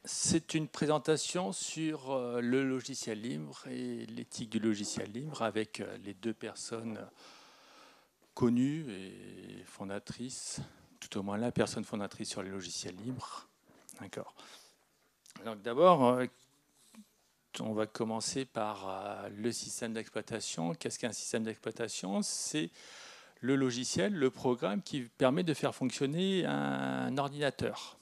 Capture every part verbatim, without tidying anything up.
c'est une présentation sur euh, le logiciel libre et l'éthique du logiciel libre avec euh, les deux personnes connues et fondatrices, tout au moins la personne fondatrice sur les logiciels libres. D'accord. Donc d'abord, euh, on va commencer par euh, le système d'exploitation. Qu'est-ce qu'un système d'exploitation? C'est le logiciel, le programme qui permet de faire fonctionner un ordinateur.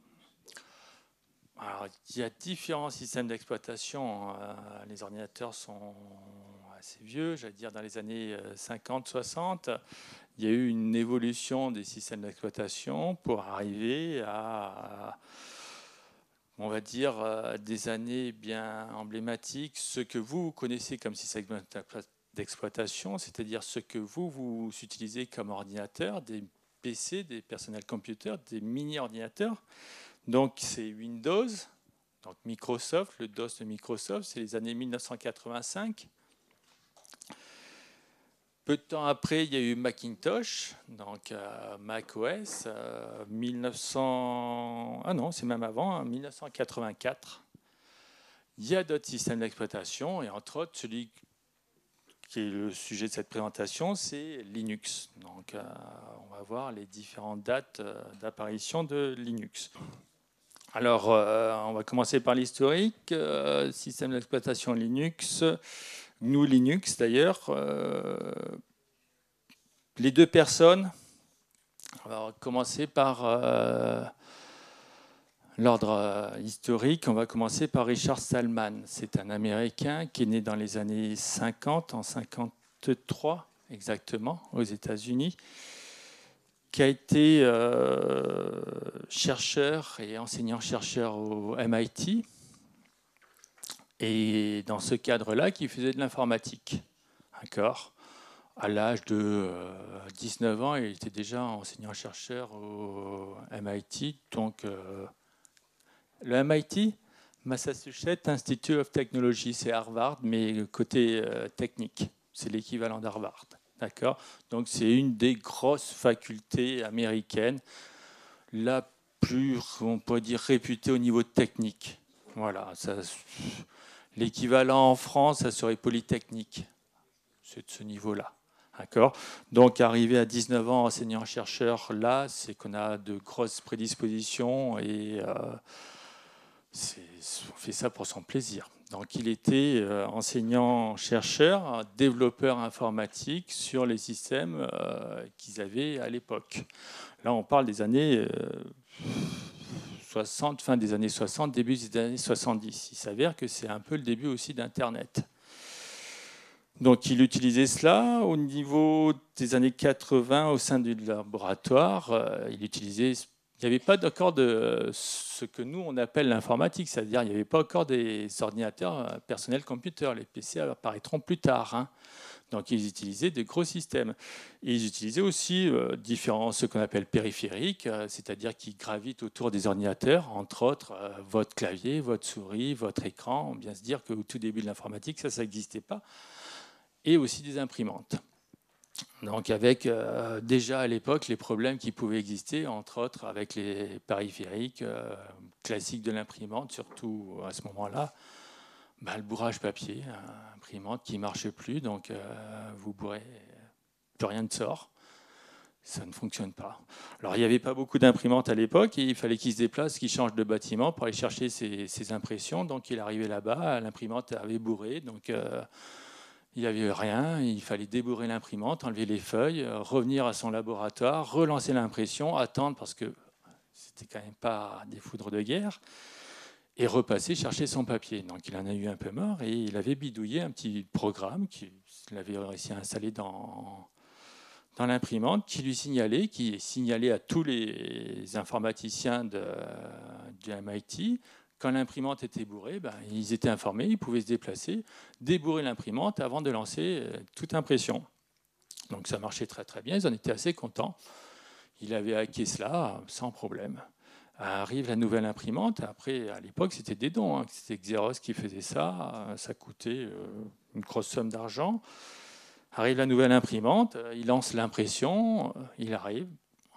Alors, il y a différents systèmes d'exploitation. Euh, les ordinateurs sont assez vieux, j'allais dire dans les années cinquante soixante. Il y a eu une évolution des systèmes d'exploitation pour arriver à, on va dire, des années bien emblématiques. Ce que vous connaissez comme système d'exploitation, c'est-à-dire ce que vous, vous utilisez comme ordinateur, des P C, des personnels computers, des mini-ordinateurs. Donc c'est Windows, donc Microsoft, le DOS de Microsoft, c'est les années mille neuf cent quatre-vingt-cinq. Peu de temps après, il y a eu Macintosh, donc euh, macOS, euh, mille neuf cents... Ah non, c'est même avant, hein, mille neuf cent quatre-vingt-quatre. Il y a d'autres systèmes d'exploitation, et entre autres, celui qui est le sujet de cette présentation, c'est Linux. Donc euh, on va voir les différentes dates euh, d'apparition de Linux. Alors, euh, on va commencer par l'historique. Euh, système d'exploitation Linux, G N U Linux d'ailleurs. Euh, les deux personnes, on va commencer par euh, l'ordre euh, historique. On va commencer par Richard Stallman. C'est un Américain qui est né dans les années cinquante, en cinquante-trois exactement, aux États-Unis, qui a été euh, chercheur et enseignant-chercheur au M I T. Et dans ce cadre-là, qui faisait de l'informatique. D'accord. À l'âge de euh, dix-neuf ans, il était déjà enseignant-chercheur au M I T. Donc, euh, le M I T, Massachusetts Institute of Technology, c'est Harvard, mais côté euh, technique. C'est l'équivalent d'Harvard. D'accord. Donc, c'est une des grosses facultés américaines, la plus, on peut dire, réputée au niveau technique. Voilà. Ça, l'équivalent en France, ça serait Polytechnique. C'est de ce niveau-là. D'accord. Donc, arrivé à dix-neuf ans, enseignant-chercheur, là, c'est qu'on a de grosses prédispositions et euh, on fait ça pour son plaisir. Donc, il était euh, enseignant-chercheur, développeur informatique sur les systèmes euh, qu'ils avaient à l'époque. Là, on parle des années euh, soixante, fin des années soixante, début des années soixante-dix. Il s'avère que c'est un peu le début aussi d'Internet. Donc, il utilisait cela au niveau des années quatre-vingts au sein du laboratoire. Euh, il utilisait, il n'y avait pas encore de ce que nous on appelle l'informatique, c'est-à-dire il n'y avait pas encore des ordinateurs personnels computers. Les P C apparaîtront plus tard. Hein. Donc, ils utilisaient des gros systèmes. Et ils utilisaient aussi euh, différents, ce qu'on appelle périphériques, euh, c'est-à-dire qui gravitent autour des ordinateurs, entre autres euh, votre clavier, votre souris, votre écran. On peut bien se dire qu'au tout début de l'informatique, ça, ça n'existait pas. Et aussi des imprimantes. Donc avec euh, déjà à l'époque les problèmes qui pouvaient exister, entre autres avec les périphériques euh, classiques de l'imprimante, surtout à ce moment-là, bah, le bourrage papier, une imprimante qui ne marchait plus, donc euh, vous bourrez, plus rien ne sort, ça ne fonctionne pas. Alors il n'y avait pas beaucoup d'imprimantes à l'époque, et il fallait qu'il se déplace, qu'il change de bâtiment pour aller chercher ses, ses impressions, donc il arrivait là-bas, l'imprimante avait bourré, donc... Euh, il n'y avait rien, il fallait débourrer l'imprimante, enlever les feuilles, revenir à son laboratoire, relancer l'impression, attendre parce que c'était quand même pas des foudres de guerre, et repasser chercher son papier. Donc il en a eu un peu marre et il avait bidouillé un petit programme qu'il avait réussi à installer dans, dans l'imprimante qui lui signalait, qui signalait à tous les informaticiens de, du M I T. Quand l'imprimante était bourrée, ben, ils étaient informés, ils pouvaient se déplacer, débourrer l'imprimante avant de lancer toute impression. Donc ça marchait très très bien, ils en étaient assez contents. Il avait hacké cela sans problème. Arrive la nouvelle imprimante, après à l'époque c'était des dons, hein. C'était Xerox qui faisait ça, ça coûtait une grosse somme d'argent. Arrive la nouvelle imprimante, il lance l'impression, il arrive,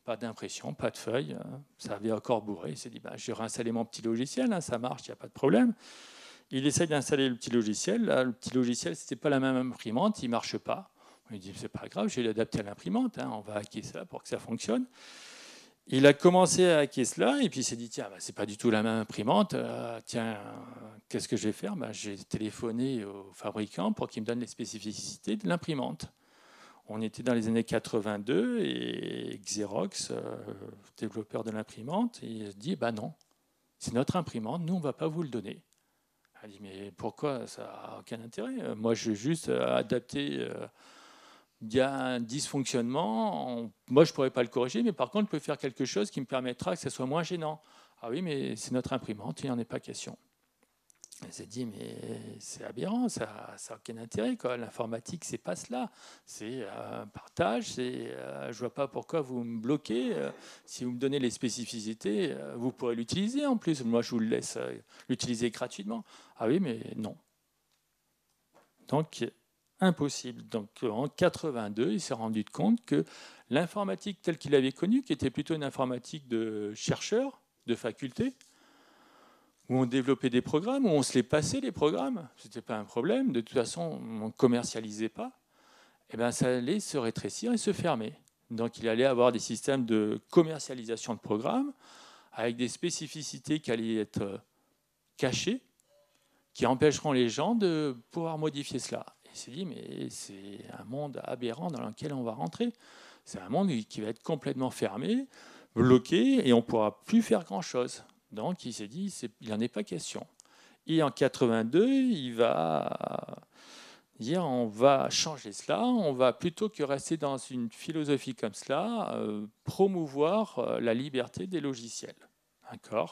pas d'impression, pas de feuille, ça avait encore bourré. Il s'est dit, bah, je vais réinstaller mon petit logiciel, hein, ça marche, il n'y a pas de problème. Il essaye d'installer le petit logiciel. Là, le petit logiciel, ce n'était pas la même imprimante, il ne marche pas. Il dit, c'est pas grave, je vais l'adapter à l'imprimante, hein, on va hacker ça pour que ça fonctionne. Il a commencé à hacker cela, et puis il s'est dit, tiens, bah, c'est pas du tout la même imprimante, euh, tiens, euh, qu'est-ce que je vais faire? bah, J'ai téléphoné au fabricant pour qu'il me donne les spécificités de l'imprimante. On était dans les années quatre-vingt-deux, et Xerox, euh, développeur de l'imprimante, il se dit, bah non, c'est notre imprimante, nous, on ne va pas vous le donner. Il dit, mais pourquoi? Ça n'a aucun intérêt. Moi, je veux juste adapter... Euh, il y a un dysfonctionnement, moi je ne pourrais pas le corriger, mais par contre je peux faire quelque chose qui me permettra que ça soit moins gênant. Ah oui, mais c'est notre imprimante, il n'y en est pas question. Elle s'est dit, mais c'est aberrant, ça n'a aucun intérêt. L'informatique, c'est pas cela. C'est un partage, euh, je ne vois pas pourquoi vous me bloquez. Euh, si vous me donnez les spécificités, euh, vous pourrez l'utiliser en plus. Moi, je vous le laisse euh, l'utiliser gratuitement. Ah oui, mais non. Donc, impossible. Donc en quatre-vingt-deux, il s'est rendu compte que l'informatique telle qu'il avait connue, qui était plutôt une informatique de chercheurs, de faculté, où on développait des programmes, où on se les passait les programmes, ce n'était pas un problème, de toute façon on ne commercialisait pas, et bien ça allait se rétrécir et se fermer. Donc il allait avoir des systèmes de commercialisation de programmes avec des spécificités qui allaient être cachées, qui empêcheront les gens de pouvoir modifier cela. Il s'est dit, mais c'est un monde aberrant dans lequel on va rentrer. C'est un monde qui va être complètement fermé, bloqué, et on ne pourra plus faire grand-chose. Donc il s'est dit, il n'en est pas question. Et en quatre-vingt-deux, il va dire, on va changer cela, on va plutôt que rester dans une philosophie comme cela, euh, promouvoir la liberté des logiciels. D'accord ?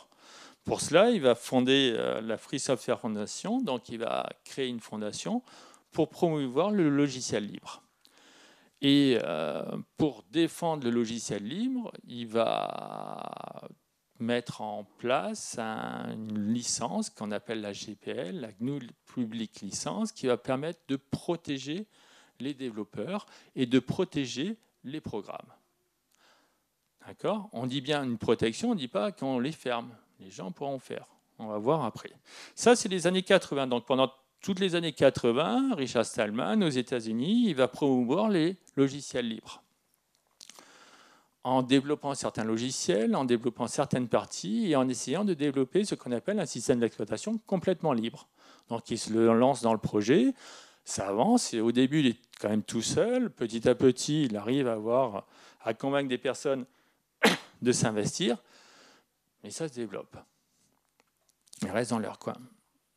Pour cela, il va fonder euh, la Free Software Foundation, donc il va créer une fondation pour promouvoir le logiciel libre. Et euh, pour défendre le logiciel libre, il va mettre en place un, une licence qu'on appelle la G P L, la G N U Public License, qui va permettre de protéger les développeurs et de protéger les programmes. D'accord ? On dit bien une protection, on ne dit pas qu'on les ferme. Les gens pourront faire. On va voir après. Ça, c'est les années quatre-vingt. Donc pendant toutes les années quatre-vingt, Richard Stallman, aux États-Unis, il va promouvoir les logiciels libres. En développant certains logiciels, en développant certaines parties et en essayant de développer ce qu'on appelle un système d'exploitation complètement libre. Donc il se lance dans le projet, ça avance, et au début, il est quand même tout seul. Petit à petit, il arrive à, avoir, à convaincre des personnes de s'investir, mais ça se développe. Ils restent dans leur coin.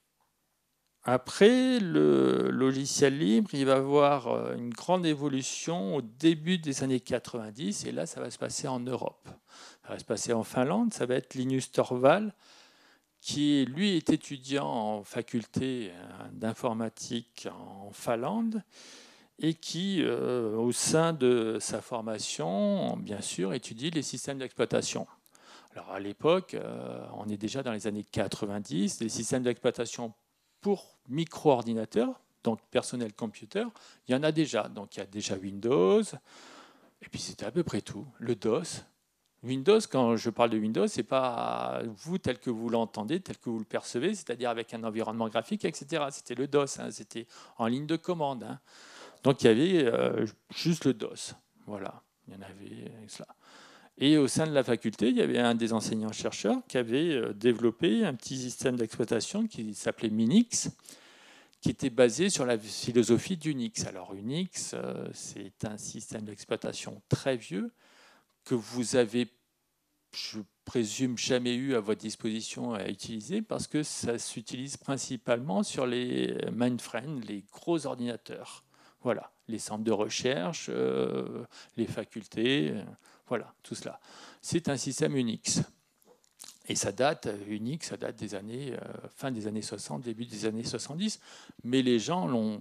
Après, le logiciel libre, il va avoir une grande évolution au début des années quatre-vingt-dix, et là, ça va se passer en Europe. Ça va se passer en Finlande, ça va être Linus Torvald, qui, lui, est étudiant en faculté d'informatique en Finlande, et qui, euh, au sein de sa formation, bien sûr, étudie les systèmes d'exploitation. Alors, à l'époque, euh, on est déjà dans les années quatre-vingt-dix, les systèmes d'exploitation pour micro-ordinateurs, donc personnel computer, il y en a déjà. Donc il y a déjà Windows, et puis c'était à peu près tout. Le DOS. Windows, quand je parle de Windows, ce n'est pas vous tel que vous l'entendez, tel que vous le percevez, c'est-à-dire avec un environnement graphique, et cetera. C'était le DOS, hein, c'était en ligne de commande. Hein. Donc il y avait euh, juste le DOS. Voilà, il y en avait cela. Et au sein de la faculté, il y avait un des enseignants-chercheurs qui avait développé un petit système d'exploitation qui s'appelait Minix, qui était basé sur la philosophie d'Unix. Alors Unix, c'est un système d'exploitation très vieux que vous avez, je présume, jamais eu à votre disposition à utiliser parce que ça s'utilise principalement sur les mainframes, les gros ordinateurs. Voilà, les centres de recherche, euh, les facultés, euh, voilà, tout cela. C'est un système Unix. Et ça date, Unix, ça date des années, euh, fin des années soixante, début des années soixante-dix, mais les gens l'ont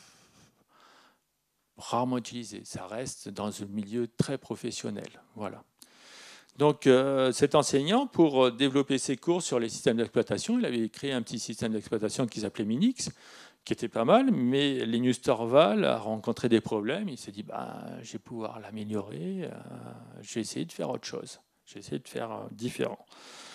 rarement utilisé. Ça reste dans un milieu très professionnel. Voilà. Donc euh, cet enseignant, pour développer ses cours sur les systèmes d'exploitation, il avait créé un petit système d'exploitation qui s'appelait Minix, qui était pas mal, mais Linus Torvalds a rencontré des problèmes. Il s'est dit, bah, je vais pouvoir l'améliorer, euh, je vais essayer de faire autre chose, je vais essayer de faire euh, différent.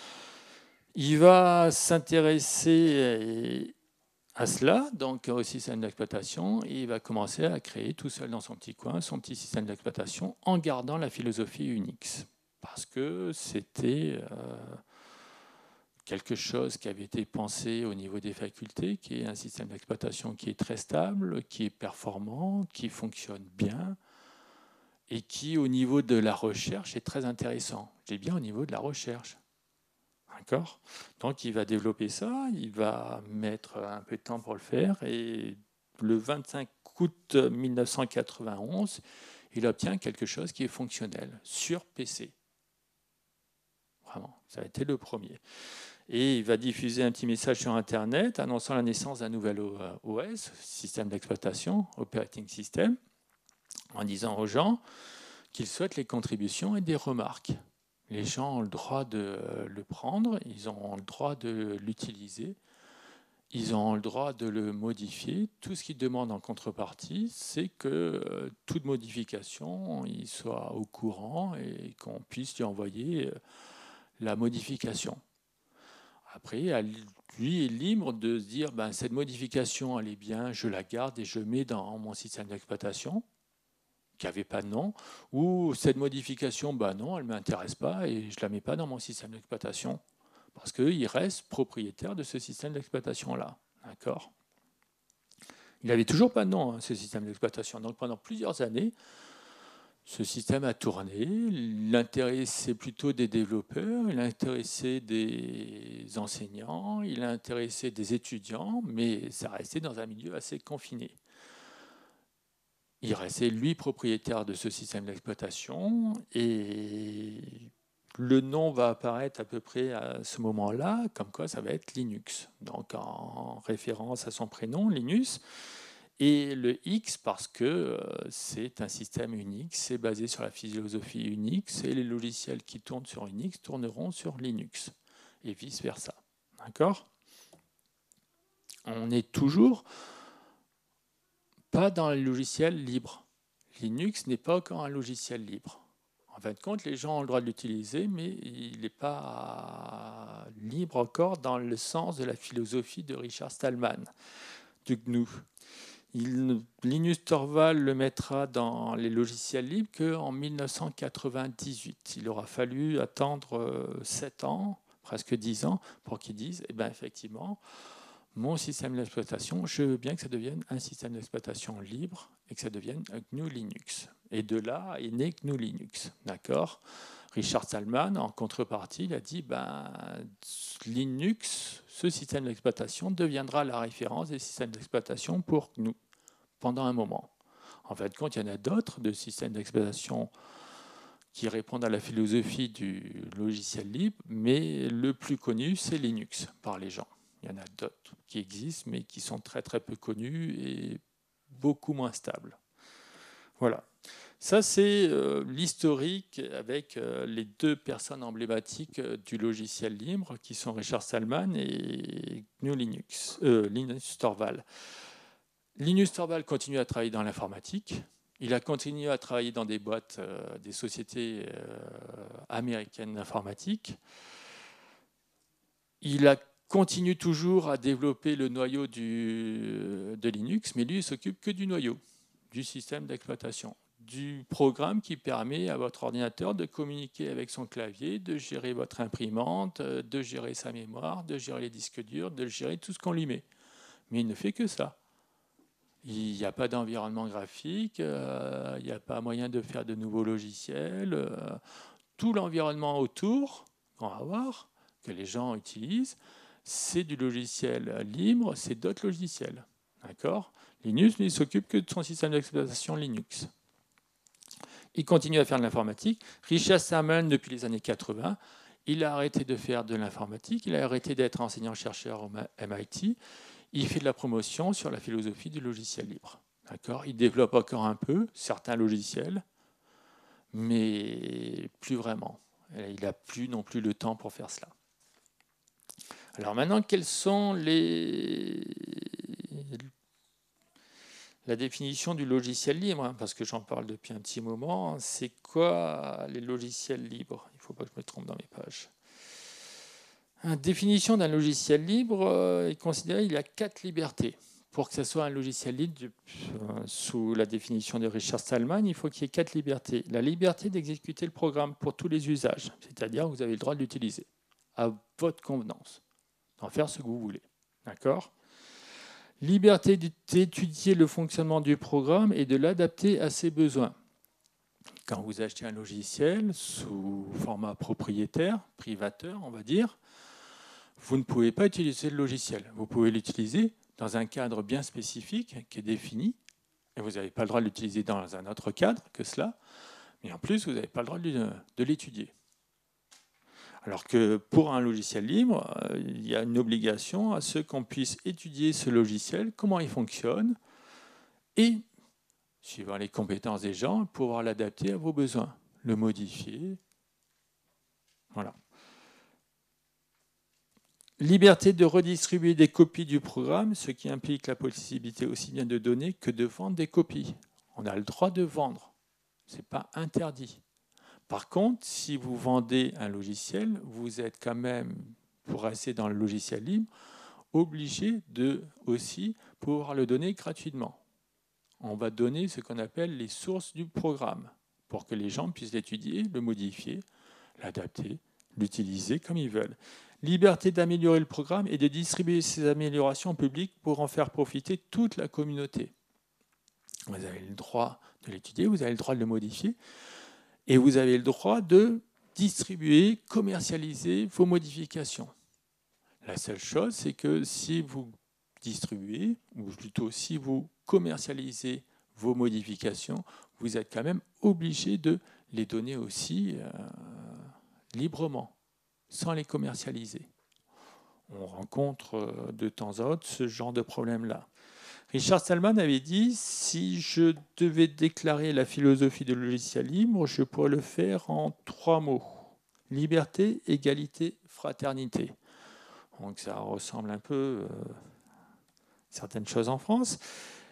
Il va s'intéresser à cela, donc au système d'exploitation, et il va commencer à créer tout seul dans son petit coin son petit système d'exploitation en gardant la philosophie Unix, parce que c'était euh, quelque chose qui avait été pensé au niveau des facultés, qui est un système d'exploitation qui est très stable, qui est performant, qui fonctionne bien, et qui, au niveau de la recherche, est très intéressant. Je dis bien au niveau de la recherche. D'accord ? Donc, il va développer ça, il va mettre un peu de temps pour le faire, et le vingt-cinq août mille neuf cent quatre-vingt-onze, il obtient quelque chose qui est fonctionnel sur P C. Vraiment, ça a été le premier. Et il va diffuser un petit message sur Internet annonçant la naissance d'un nouvel O S, système d'exploitation, operating system, en disant aux gens qu'ils souhaitent les contributions et des remarques. Les gens ont le droit de le prendre, ils ont le droit de l'utiliser, ils ont le droit de le modifier. Tout ce qu'ils demandent en contrepartie, c'est que toute modification, ils soient au courant et qu'on puisse lui envoyer la modification. Après, lui est libre de se dire ben, cette modification, elle est bien, je la garde et je mets dans mon système d'exploitation, qui n'avait pas de nom, ou cette modification, ben non, elle ne m'intéresse pas et je ne la mets pas dans mon système d'exploitation, parce qu'il reste propriétaire de ce système d'exploitation-là. D'accord ? Il n'avait toujours pas de nom, hein, ce système d'exploitation. Donc pendant plusieurs années, ce système a tourné, il intéressait plutôt des développeurs, il intéressait des enseignants, il intéressait des étudiants, mais ça restait dans un milieu assez confiné. Il restait, lui, propriétaire de ce système d'exploitation, et le nom va apparaître à peu près à ce moment-là, comme quoi ça va être Linux, donc en référence à son prénom, Linus. Et le X parce que c'est un système Unix, c'est basé sur la philosophie Unix, et les logiciels qui tournent sur Unix tourneront sur Linux, et vice-versa. D'accord ? On n'est toujours pas dans les logiciels libres. Linux n'est pas encore un logiciel libre. En fin de compte, les gens ont le droit de l'utiliser, mais il n'est pas libre encore dans le sens de la philosophie de Richard Stallman, du G N U. Il, Linus Torvalds le mettra dans les logiciels libres qu'en mille neuf cent quatre-vingt-dix-huit. Il aura fallu attendre sept ans, presque dix ans, pour qu'ils disent, eh bien, effectivement, mon système d'exploitation, je veux bien que ça devienne un système d'exploitation libre et que ça devienne G N U Linux. Et de là est né G N U Linux. D'accord ? Richard Stallman, en contrepartie, il a dit ben, Linux, ce système d'exploitation, deviendra la référence des systèmes d'exploitation pour G N U pendant un moment. En fin de compte, il y en a d'autres de systèmes d'exploitation qui répondent à la philosophie du logiciel libre, mais le plus connu, c'est Linux par les gens. Il y en a d'autres qui existent, mais qui sont très très peu connus et beaucoup moins stables. Voilà. Ça, c'est euh, l'historique avec euh, les deux personnes emblématiques euh, du logiciel libre, qui sont Richard Stallman et G N U Linux, euh, Linus Torvalds. Linus Torvalds continue à travailler dans l'informatique. Il a continué à travailler dans des boîtes, euh, des sociétés euh, américaines d'informatique. Il a continue toujours à développer le noyau du, de Linux, mais lui, il s'occupe que du noyau, du système d'exploitation, du programme qui permet à votre ordinateur de communiquer avec son clavier, de gérer votre imprimante, de gérer sa mémoire, de gérer les disques durs, de gérer tout ce qu'on lui met. Mais il ne fait que ça. Il n'y a pas d'environnement graphique, euh, il n'y a pas moyen de faire de nouveaux logiciels. Euh, tout l'environnement autour qu'on va voir, que les gens utilisent, c'est du logiciel libre, c'est d'autres logiciels. D'accord ? Linus, lui, il s'occupe que de son système d'exploitation Linux. Il continue à faire de l'informatique. Richard Stallman, depuis les années quatre-vingts, il a arrêté de faire de l'informatique, il a arrêté d'être enseignant-chercheur au M I T. Il fait de la promotion sur la philosophie du logiciel libre. D'accord ? Il développe encore un peu certains logiciels, mais plus vraiment. Il n'a plus non plus le temps pour faire cela. Alors maintenant, quels sont les la définition du logiciel libre, hein, parce que j'en parle depuis un petit moment. C'est quoi les logiciels libres? Il ne faut pas que je me trompe dans mes pages. La définition d'un logiciel libre euh, est considérée, il y a quatre libertés. Pour que ce soit un logiciel libre, euh, sous la définition de Richard Stallman, il faut qu'il y ait quatre libertés. La liberté d'exécuter le programme pour tous les usages, c'est-à-dire que vous avez le droit de l'utiliser à votre convenance, d'en faire ce que vous voulez. D'accord ? Liberté d'étudier le fonctionnement du programme et de l'adapter à ses besoins. Quand vous achetez un logiciel sous format propriétaire, privateur, on va dire, vous ne pouvez pas utiliser le logiciel. Vous pouvez l'utiliser dans un cadre bien spécifique qui est défini, et vous n'avez pas le droit de l'utiliser dans un autre cadre que cela, mais en plus, vous n'avez pas le droit de, de l'étudier. Alors que pour un logiciel libre, il y a une obligation à ce qu'on puisse étudier ce logiciel, comment il fonctionne, et, suivant les compétences des gens, pouvoir l'adapter à vos besoins, le modifier. Voilà. Liberté de redistribuer des copies du programme, ce qui implique la possibilité aussi bien de donner que de vendre des copies. On a le droit de vendre, ce n'est pas interdit. Par contre, si vous vendez un logiciel, vous êtes quand même, pour rester dans le logiciel libre, obligé de aussi pouvoir le donner gratuitement. On va donner ce qu'on appelle les sources du programme pour que les gens puissent l'étudier, le modifier, l'adapter, l'utiliser comme ils veulent. Liberté d'améliorer le programme et de distribuer ces améliorations au public pour en faire profiter toute la communauté. Vous avez le droit de l'étudier, vous avez le droit de le modifier, et vous avez le droit de distribuer, commercialiser vos modifications. La seule chose, c'est que si vous distribuez, ou plutôt si vous commercialisez vos modifications, vous êtes quand même obligé de les donner aussi euh, librement, sans les commercialiser. On rencontre de temps à autre ce genre de problème-là. Richard Stallman avait dit « Si je devais déclarer la philosophie de logiciel libre, je pourrais le faire en trois mots. Liberté, égalité, fraternité. » Donc ça ressemble un peu à euh, certaines choses en France.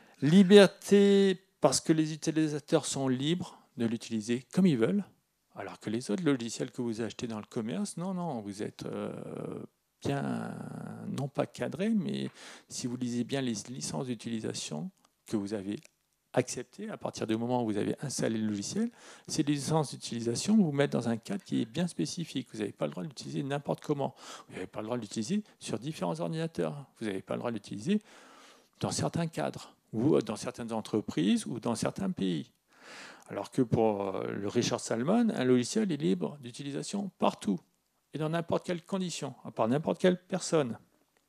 Liberté, parce que les utilisateurs sont libres de l'utiliser comme ils veulent, alors que les autres logiciels que vous achetez dans le commerce, non, non, vous êtes euh, bien, non pas cadré, mais si vous lisez bien les licences d'utilisation que vous avez acceptées à partir du moment où vous avez installé le logiciel, ces licences d'utilisation vous mettent dans un cadre qui est bien spécifique. Vous n'avez pas le droit de l'utiliser n'importe comment. Vous n'avez pas le droit de l'utiliser sur différents ordinateurs. Vous n'avez pas le droit de l'utiliser dans certains cadres, ou dans certaines entreprises, ou dans certains pays. Alors que pour le Richard Stallman, un logiciel est libre d'utilisation partout et dans n'importe quelle condition, par n'importe quelle personne.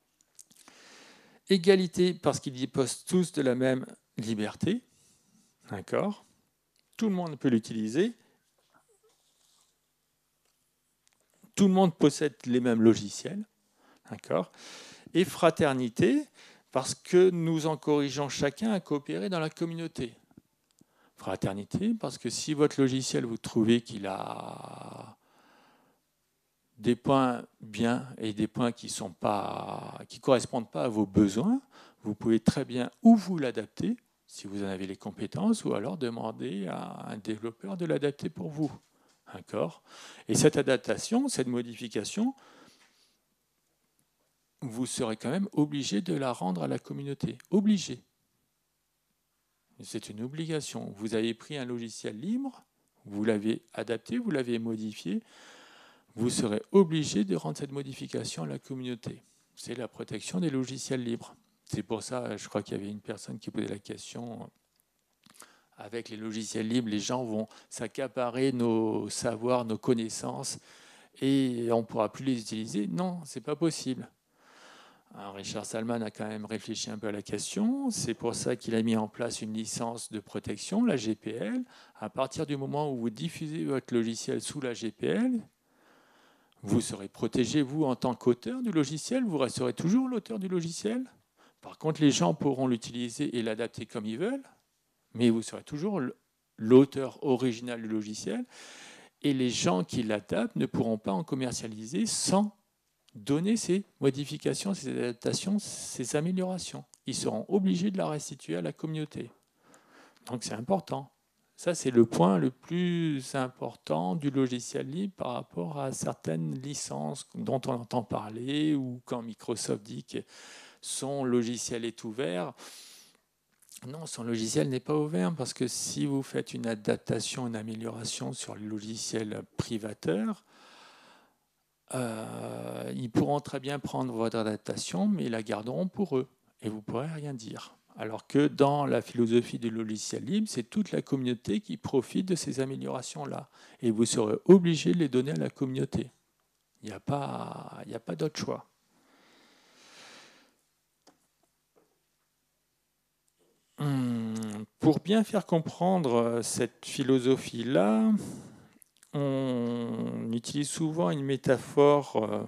Égalité, parce qu'ils disposent tous de la même liberté. D'accord ? Tout le monde peut l'utiliser. Tout le monde possède les mêmes logiciels. D'accord ? Et fraternité, parce que nous en corrigeons chacun à coopérer dans la communauté. Fraternité, parce que si votre logiciel, vous trouvez qu'il a des points bien et des points qui ne correspondent pas à vos besoins, vous pouvez très bien ou vous l'adapter, si vous en avez les compétences, ou alors demander à un développeur de l'adapter pour vous. D'accord ? Et cette adaptation, cette modification, vous serez quand même obligé de la rendre à la communauté. Obligé. C'est une obligation. Vous avez pris un logiciel libre, vous l'avez adapté, vous l'avez modifié, vous serez obligé de rendre cette modification à la communauté. C'est la protection des logiciels libres. C'est pour ça, je crois qu'il y avait une personne qui posait la question, avec les logiciels libres, les gens vont s'accaparer nos savoirs, nos connaissances, et on ne pourra plus les utiliser. Non, ce n'est pas possible. Alors Richard Stallman a quand même réfléchi un peu à la question. C'est pour ça qu'il a mis en place une licence de protection, la G P L. À partir du moment où vous diffusez votre logiciel sous la G P L, vous serez protégé, vous, en tant qu'auteur du logiciel. Vous resterez toujours l'auteur du logiciel. Par contre, les gens pourront l'utiliser et l'adapter comme ils veulent, mais vous serez toujours l'auteur original du logiciel. Et les gens qui l'adaptent ne pourront pas en commercialiser sans donner ces modifications, ces adaptations, ces améliorations. Ils seront obligés de la restituer à la communauté. Donc c'est important. Ça, c'est le point le plus important du logiciel libre par rapport à certaines licences dont on entend parler, ou quand Microsoft dit que son logiciel est ouvert. Non, son logiciel n'est pas ouvert, parce que si vous faites une adaptation, une amélioration sur le logiciel privateur, euh, ils pourront très bien prendre votre adaptation, mais ils la garderont pour eux, et vous ne pourrez rien dire. Alors que dans la philosophie du logiciel libre, c'est toute la communauté qui profite de ces améliorations-là. Et vous serez obligé de les donner à la communauté. Il n'y a pas, il n'y a pas d'autre choix. Hum, pour bien faire comprendre cette philosophie-là, on utilise souvent une métaphore euh,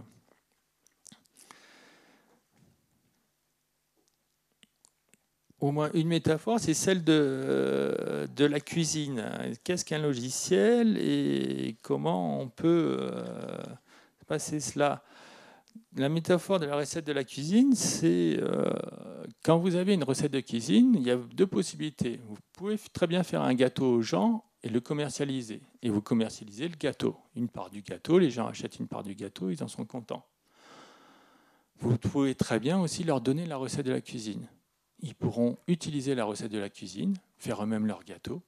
au moins une métaphore, c'est celle de, de la cuisine. Qu'est-ce qu'un logiciel et comment on peut euh, passer cela? La métaphore de la recette de la cuisine, c'est euh, quand vous avez une recette de cuisine, il y a deux possibilités. Vous pouvez très bien faire un gâteau aux gens et le commercialiser. Et vous commercialisez le gâteau. Une part du gâteau, les gens achètent une part du gâteau, ils en sont contents. Vous pouvez très bien aussi leur donner la recette de la cuisine. Ils pourront utiliser la recette de la cuisine, faire eux-mêmes leur gâteau,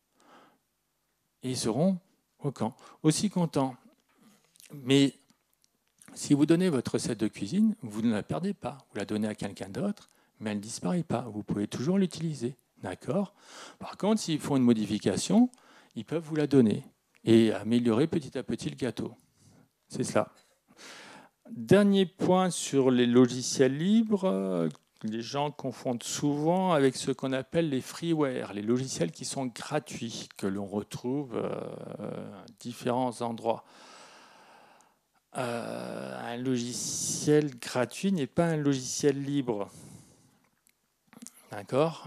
et ils seront au camp, aussi contents. Mais si vous donnez votre recette de cuisine, vous ne la perdez pas. Vous la donnez à quelqu'un d'autre, mais elle ne disparaît pas. Vous pouvez toujours l'utiliser. D'accord ? Par contre, s'ils font une modification, ils peuvent vous la donner et améliorer petit à petit le gâteau. C'est cela. Dernier point sur les logiciels libres. Les gens confondent souvent avec ce qu'on appelle les freeware, les logiciels qui sont gratuits, que l'on retrouve à différents endroits. Euh, un logiciel gratuit n'est pas un logiciel libre. D'accord ?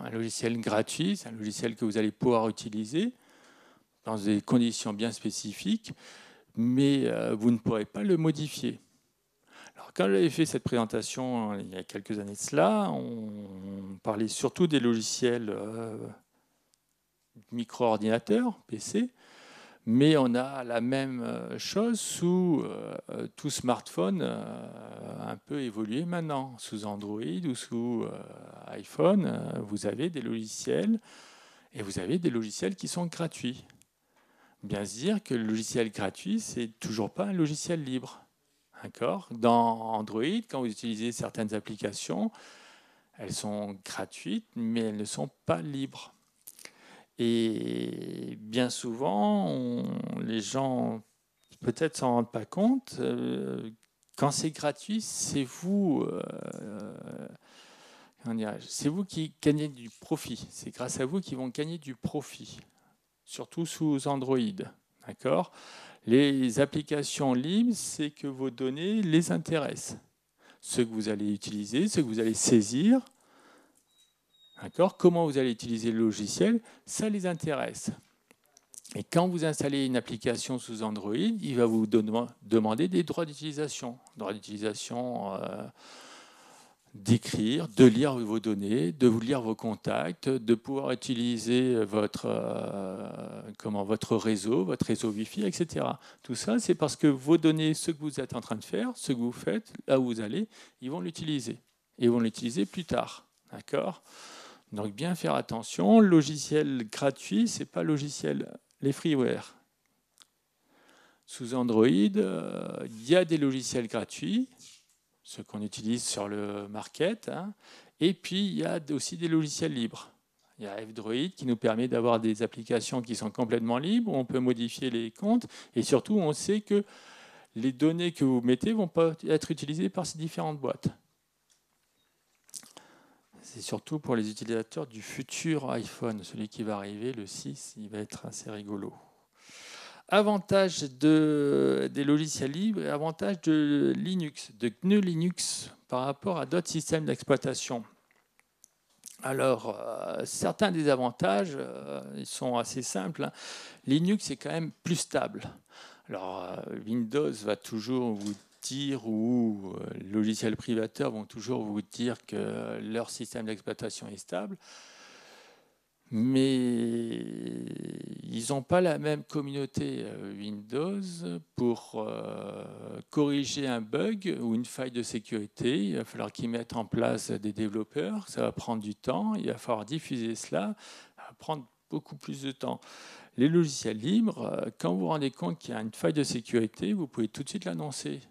Un logiciel gratuit, c'est un logiciel que vous allez pouvoir utiliser dans des conditions bien spécifiques, mais euh, vous ne pourrez pas le modifier. Alors, quand j'avais fait cette présentation il y a quelques années de cela, on parlait surtout des logiciels euh, micro-ordinateurs, P C, mais on a la même chose sous euh, tout smartphone euh, un peu évolué maintenant. Sous Android ou sous euh, iPhone, euh, vous avez des logiciels, et vous avez des logiciels qui sont gratuits. Bien se dire que le logiciel gratuit, c'est toujours pas un logiciel libre. D'accord ? Dans Android, quand vous utilisez certaines applications, elles sont gratuites, mais elles ne sont pas libres. Et bien souvent, on, les gens peut-être s'en rendent pas compte. Euh, quand c'est gratuit, c'est vous, euh, c'est vous qui gagnez du profit. C'est grâce à vous qu'ils vont gagner du profit, surtout sous Android. D'accord ? Les applications libres, c'est que vos données les intéressent. Ce que vous allez utiliser, ce que vous allez saisir, d'accord ? Comment vous allez utiliser le logiciel, ça les intéresse. Et quand vous installez une application sous Android, il va vous demander des droits d'utilisation. Droits d'utilisation euh, d'écrire, de lire vos données, de vous lire vos contacts, de pouvoir utiliser votre, euh, comment, votre réseau, votre réseau Wi-Fi, et cetera. Tout ça, c'est parce que vos données, ce que vous êtes en train de faire, ce que vous faites, là où vous allez, ils vont l'utiliser. Et ils vont l'utiliser plus tard. D'accord ? Donc bien faire attention, logiciel gratuit, ce n'est pas logiciel, les freeware. Sous Android, euh, il y a des logiciels gratuits, ceux qu'on utilise sur le market, hein, et puis il y a aussi des logiciels libres. Il y a F-Droid qui nous permet d'avoir des applications qui sont complètement libres, où on peut modifier les comptes, et surtout on sait que les données que vous mettez vont pas être utilisées par ces différentes boîtes. C'est surtout pour les utilisateurs du futur iPhone, celui qui va arriver, le six, il va être assez rigolo. Avantage de, des logiciels libres et avantage de Linux, de G N U Linux par rapport à d'autres systèmes d'exploitation. Alors, euh, certains des avantages, euh, ils sont assez simples, hein. Linux est quand même plus stable. Alors, euh, Windows va toujours vous dire, ou euh, les logiciels privateurs vont toujours vous dire que leur système d'exploitation est stable. Mais ils n'ont pas la même communauté Windows pour euh, corriger un bug ou une faille de sécurité. Il va falloir qu'ils mettent en place des développeurs, ça va prendre du temps, il va falloir diffuser cela, ça va prendre beaucoup plus de temps. Les logiciels libres, quand vous vous rendez compte qu'il y a une faille de sécurité, vous pouvez tout de suite l'annoncer.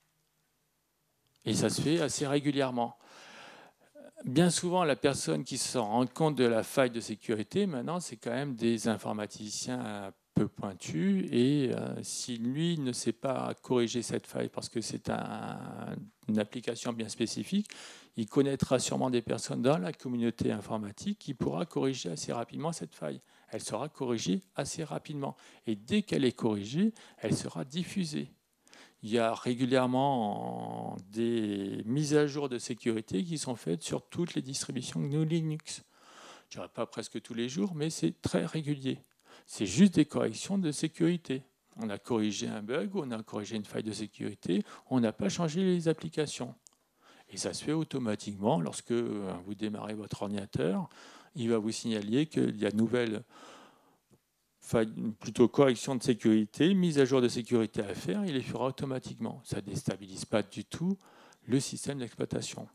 Et ça se fait assez régulièrement. Bien souvent, la personne qui se rend compte de la faille de sécurité, maintenant, c'est quand même des informaticiens un peu pointus. Et euh, si lui ne sait pas corriger cette faille parce que c'est un, une application bien spécifique, il connaîtra sûrement des personnes dans la communauté informatique qui pourra corriger assez rapidement cette faille. Elle sera corrigée assez rapidement. Et dès qu'elle est corrigée, elle sera diffusée. Il y a régulièrement des mises à jour de sécurité qui sont faites sur toutes les distributions G N U Linux. Je ne dirais pas presque tous les jours, mais c'est très régulier. C'est juste des corrections de sécurité. On a corrigé un bug, on a corrigé une faille de sécurité, on n'a pas changé les applications. Et ça se fait automatiquement lorsque vous démarrez votre ordinateur. Il va vous signaler qu'il y a de nouvelles plutôt correction de sécurité, mise à jour de sécurité à faire, il les fera automatiquement. Ça ne déstabilise pas du tout le système d'exploitation.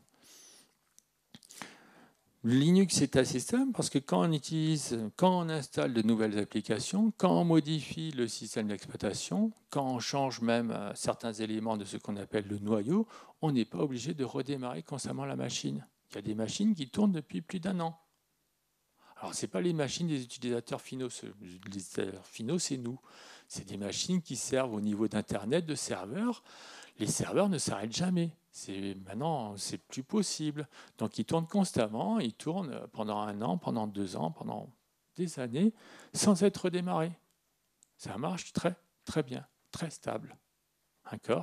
Linux est assez simple parce que quand on utilise, quand on installe de nouvelles applications, quand on modifie le système d'exploitation, quand on change même certains éléments de ce qu'on appelle le noyau, on n'est pas obligé de redémarrer constamment la machine. Il y a des machines qui tournent depuis plus d'un an. Alors, ce n'est pas les machines des utilisateurs finaux. Les utilisateurs finaux, c'est nous. C'est des machines qui servent au niveau d'Internet, de serveurs. Les serveurs ne s'arrêtent jamais. C'est, maintenant, c'est plus possible. Donc, ils tournent constamment. Ils tournent pendant un an, pendant deux ans, pendant des années, sans être redémarrés. Ça marche très, très bien, très stable. D'accord ?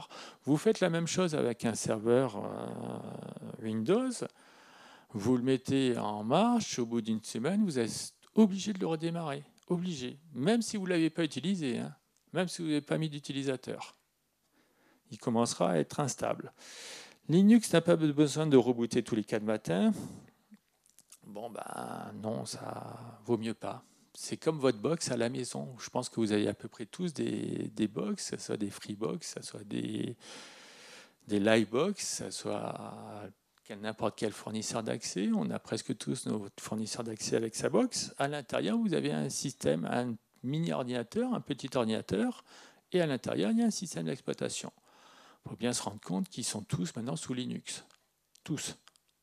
Vous faites la même chose avec un serveur euh, Windows. Vous le mettez en marche, au bout d'une semaine, vous êtes obligé de le redémarrer. Obligé. Même si vous ne l'avez pas utilisé, hein. Même si vous n'avez pas mis d'utilisateur. Il commencera à être instable. Linux n'a pas besoin de rebooter tous les quatre matins. Bon, ben non, ça vaut mieux pas. C'est comme votre box à la maison. Je pense que vous avez à peu près tous des, des box, que ce soit des Freebox, que ce soit des, des Livebox, que ce soit n'importe quel fournisseur d'accès. On a presque tous nos fournisseurs d'accès avec sa box. À l'intérieur, vous avez un système, un mini-ordinateur, un petit ordinateur, et à l'intérieur, il y a un système d'exploitation. Il faut bien se rendre compte qu'ils sont tous maintenant sous Linux. Tous.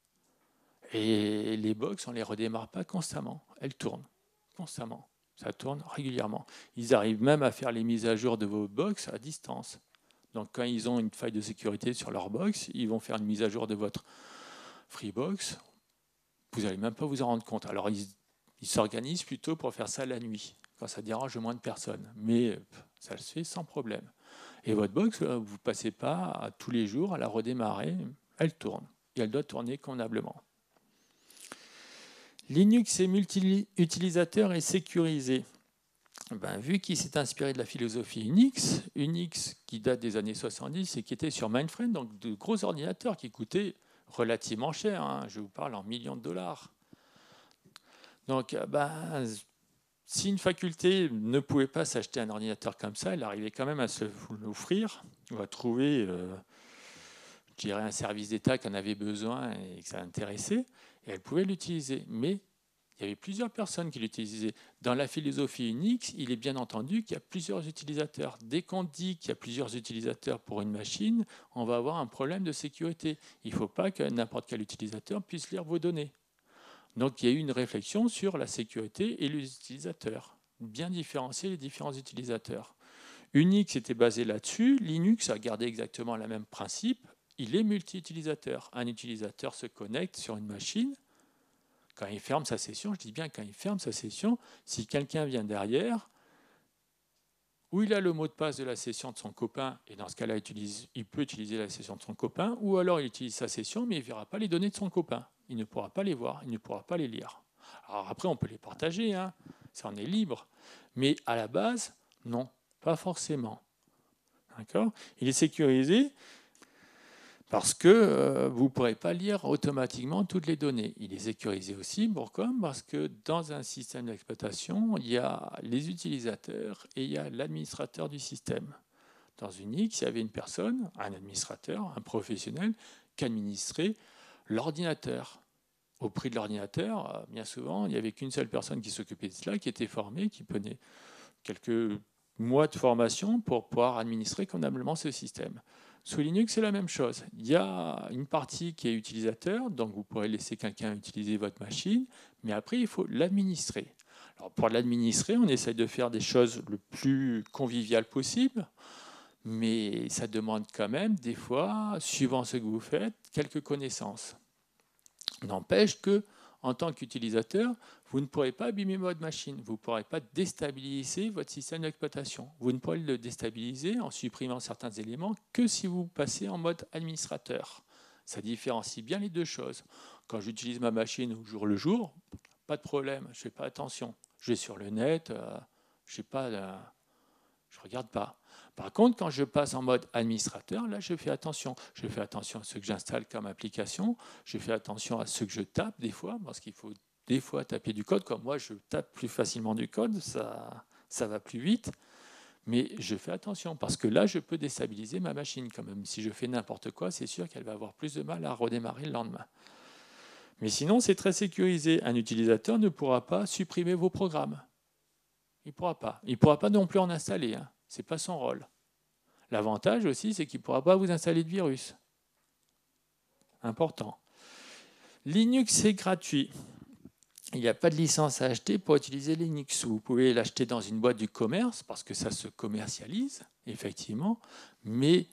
Et les box, on ne les redémarre pas constamment. Elles tournent constamment. Ça tourne régulièrement. Ils arrivent même à faire les mises à jour de vos box à distance. Donc quand ils ont une faille de sécurité sur leur box, ils vont faire une mise à jour de votre Freebox. Vous n'allez même pas vous en rendre compte. Alors ils, ils s'organisent plutôt pour faire ça la nuit, quand ça dérange moins de personnes. Mais ça se fait sans problème. Et votre box, vous ne passez pas à tous les jours à la redémarrer. Elle tourne. Et elle doit tourner convenablement. Linux est multi-utilisateur et sécurisé. Ben, vu qu'il s'est inspiré de la philosophie Unix, Unix qui date des années soixante-dix et qui était sur mainframe, donc de gros ordinateurs qui coûtaient relativement cher, hein, je vous parle en millions de dollars. Donc, ben, si une faculté ne pouvait pas s'acheter un ordinateur comme ça, elle arrivait quand même à se l'offrir, ou à trouver, euh, je dirais, un service d'État qui en avait besoin et que ça intéressait, et elle pouvait l'utiliser. Mais il y avait plusieurs personnes qui l'utilisaient. Dans la philosophie Unix, il est bien entendu qu'il y a plusieurs utilisateurs. Dès qu'on dit qu'il y a plusieurs utilisateurs pour une machine, on va avoir un problème de sécurité. Il ne faut pas que n'importe quel utilisateur puisse lire vos données. Donc il y a eu une réflexion sur la sécurité et les utilisateurs. Bien différencier les différents utilisateurs. Unix était basé là-dessus. Linux a gardé exactement le même principe. Il est multi-utilisateur. Un utilisateur se connecte sur une machine. Quand il ferme sa session, je dis bien quand il ferme sa session, si quelqu'un vient derrière, ou il a le mot de passe de la session de son copain, et dans ce cas-là, il peut utiliser la session de son copain, ou alors il utilise sa session, mais il ne verra pas les données de son copain. Il ne pourra pas les voir, il ne pourra pas les lire. Alors après, on peut les partager, hein, ça en est libre, mais à la base, non, pas forcément. D'accord ? Il est sécurisé Parce que euh, vous ne pourrez pas lire automatiquement toutes les données. Il est sécurisé aussi, Bourcom, parce que dans un système d'exploitation, il y a les utilisateurs et il y a l'administrateur du système. Dans Unix, il y avait une personne, un administrateur, un professionnel, qui administrait l'ordinateur. Au prix de l'ordinateur, bien souvent, il n'y avait qu'une seule personne qui s'occupait de cela, qui était formée, qui prenait quelques mois de formation pour pouvoir administrer convenablement ce système. Sous Linux, c'est la même chose. Il y a une partie qui est utilisateur, donc vous pourrez laisser quelqu'un utiliser votre machine, mais après, il faut l'administrer. Alors pour l'administrer, on essaye de faire des choses le plus conviviales possible, mais ça demande quand même, des fois, suivant ce que vous faites, quelques connaissances. N'empêche que, en tant qu'utilisateur, vous ne pourrez pas abîmer votre machine, vous ne pourrez pas déstabiliser votre système d'exploitation. Vous ne pourrez le déstabiliser en supprimant certains éléments que si vous passez en mode administrateur. Ça différencie bien les deux choses. Quand j'utilise ma machine au jour le jour, pas de problème, je ne fais pas attention. Je vais sur le net, euh, je ne euh, regarde pas. Par contre, quand je passe en mode administrateur, là, je fais attention. Je fais attention à ce que j'installe comme application. Je fais attention à ce que je tape des fois, parce qu'il faut des fois taper du code. Comme moi, je tape plus facilement du code, ça, ça va plus vite. Mais je fais attention, parce que là, je peux déstabiliser ma machine. Quand même, si je fais n'importe quoi, c'est sûr qu'elle va avoir plus de mal à redémarrer le lendemain. Mais sinon, c'est très sécurisé. Un utilisateur ne pourra pas supprimer vos programmes. Il ne pourra pas. Il ne pourra pas non plus en installer. Hein. Ce n'est pas son rôle. L'avantage aussi, c'est qu'il ne pourra pas vous installer de virus. Important. Linux, c'est gratuit. Il n'y a pas de licence à acheter pour utiliser Linux. Vous pouvez l'acheter dans une boîte du commerce, parce que ça se commercialise, effectivement. Mais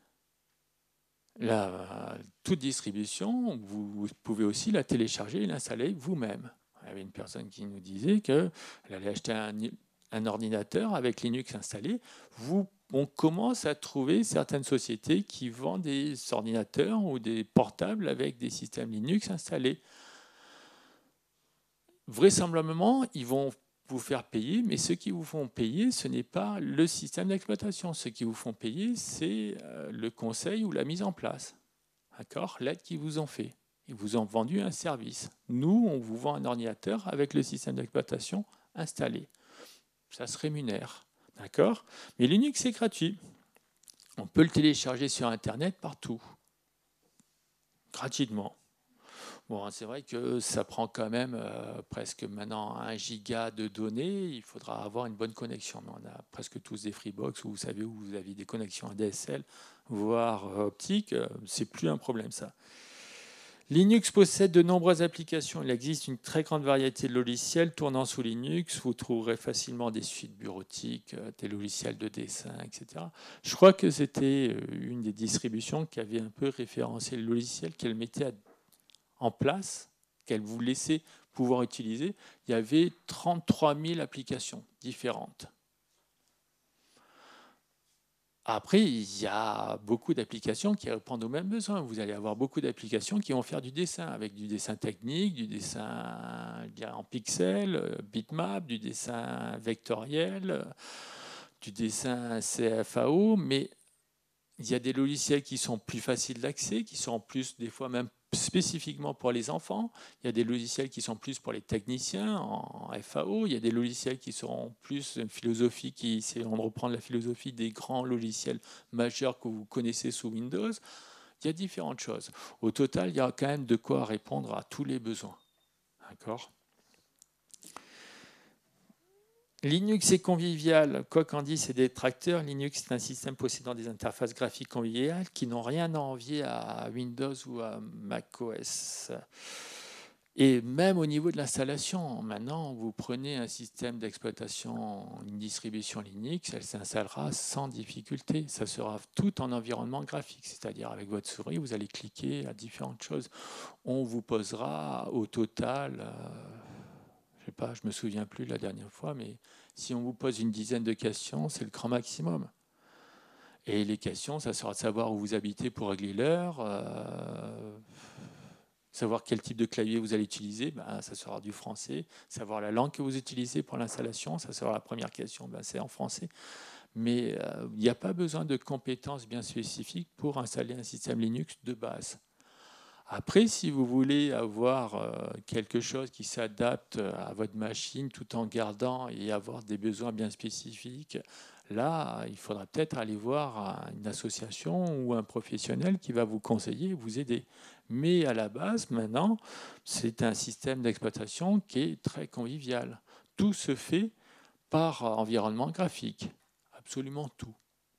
la, toute distribution, vous pouvez aussi la télécharger et l'installer vous-même. Il y avait une personne qui nous disait qu'elle allait acheter un, un ordinateur avec Linux installé. Vous, on commence à trouver certaines sociétés qui vendent des ordinateurs ou des portables avec des systèmes Linux installés. Vraisemblablement, ils vont vous faire payer, mais ceux qui vous font payer, ce n'est pas le système d'exploitation. Ce qui vous font payer, c'est le conseil ou la mise en place. D'accord ? L'aide qu'ils vous ont fait. Ils vous ont vendu un service. Nous, on vous vend un ordinateur avec le système d'exploitation installé. Ça se rémunère. D'accord ? Mais Linux, c'est gratuit. On peut le télécharger sur Internet partout. Gratuitement. Bon, c'est vrai que ça prend quand même euh, presque maintenant un giga de données. Il faudra avoir une bonne connexion. Mais on a presque tous des Freebox où vous savez où vous avez des connexions A D S L, voire euh, optiques. C'est plus un problème ça. Linux possède de nombreuses applications. Il existe une très grande variété de logiciels tournant sous Linux. Vous trouverez facilement des suites bureautiques, des logiciels de dessin, et cetera. Je crois que c'était une des distributions qui avait un peu référencé le logiciel qu'elle mettait en place, qu'elle vous laissait pouvoir utiliser. Il y avait trente-trois mille applications différentes. Après, il y a beaucoup d'applications qui répondent aux mêmes besoins. Vous allez avoir beaucoup d'applications qui vont faire du dessin, avec du dessin technique, du dessin en pixels, bitmap, du dessin vectoriel, du dessin C F A O, mais il y a des logiciels qui sont plus faciles d'accès, qui sont en plus des fois même spécifiquement pour les enfants. Il y a des logiciels qui sont plus pour les techniciens en F A O. Il y a des logiciels qui seront plus une philosophie qui essaieront de reprendre la philosophie des grands logiciels majeurs que vous connaissez sous Windows. Il y a différentes choses. Au total, il y a quand même de quoi répondre à tous les besoins. D'accord ? Linux est convivial. Quoi qu'en disent ses détracteurs, Linux est un système possédant des interfaces graphiques conviviales qui n'ont rien à envier à Windows ou à macOS. Et même au niveau de l'installation, maintenant, vous prenez un système d'exploitation, une distribution Linux, elle s'installera sans difficulté. Ça sera tout en environnement graphique, c'est-à-dire avec votre souris, vous allez cliquer à différentes choses. On vous posera au total... Euh, Je sais pas, je me souviens plus la dernière fois, mais si on vous pose une dizaine de questions, c'est le grand maximum. Et les questions, ça sera de savoir où vous habitez pour régler l'heure, euh, savoir quel type de clavier vous allez utiliser, ben, ça sera du français. Savoir la langue que vous utilisez pour l'installation, ça sera la première question, ben, c'est en français. Mais euh, il n'y a pas besoin de compétences bien spécifiques pour installer un système Linux de base. Après, si vous voulez avoir euh, quelque chose qui s'adapte à votre machine tout en gardant et avoir des besoins bien spécifiques, là, il faudra peut-être aller voir une association ou un professionnel qui va vous conseiller, vous aider. Mais à la base, maintenant, c'est un système d'exploitation qui est très convivial. Tout se fait par environnement graphique, absolument tout.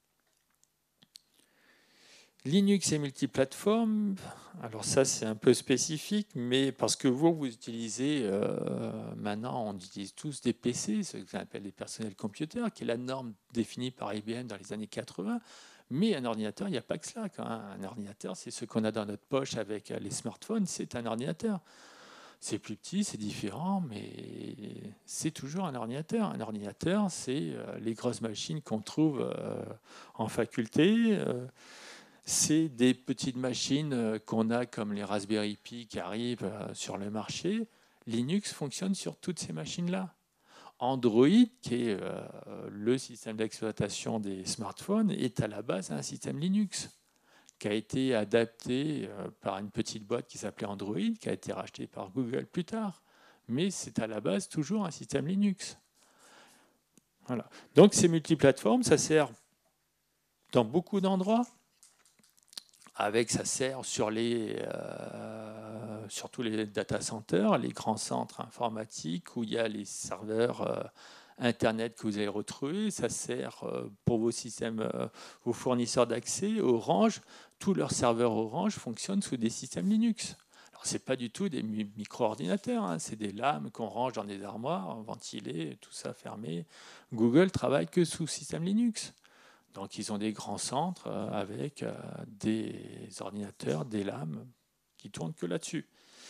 Linux et multiplateforme, alors ça c'est un peu spécifique, mais parce que vous, vous utilisez, euh, maintenant on utilise tous des P C, ce qu'on appelle des personnels computers, qui est la norme définie par I B M dans les années quatre-vingts, mais un ordinateur, il n'y a pas que cela. Quand un ordinateur, c'est ce qu'on a dans notre poche avec les smartphones, c'est un ordinateur. C'est plus petit, c'est différent, mais c'est toujours un ordinateur. Un ordinateur, c'est les grosses machines qu'on trouve en faculté. C'est des petites machines qu'on a comme les Raspberry Pi qui arrivent sur le marché. Linux fonctionne sur toutes ces machines-là. Android, qui est le système d'exploitation des smartphones, est à la base un système Linux qui a été adapté par une petite boîte qui s'appelait Android, qui a été rachetée par Google plus tard. Mais c'est à la base toujours un système Linux. Voilà. Donc c'est multiplateforme, ça sert dans beaucoup d'endroits. Avec, ça sert sur les, euh, surtout les data centers, les grands centres informatiques où il y a les serveurs euh, Internet que vous allez retrouver. Ça sert euh, pour vos systèmes, euh, vos fournisseurs d'accès. Orange, tous leurs serveurs Orange fonctionnent sous des systèmes Linux. Alors, ce n'est pas du tout des micro-ordinateurs, hein, c'est des lames qu'on range dans des armoires, ventilées, tout ça fermé. Google travaille que sous système Linux. Donc, ils ont des grands centres avec des ordinateurs, des lames qui tournent que là-dessus.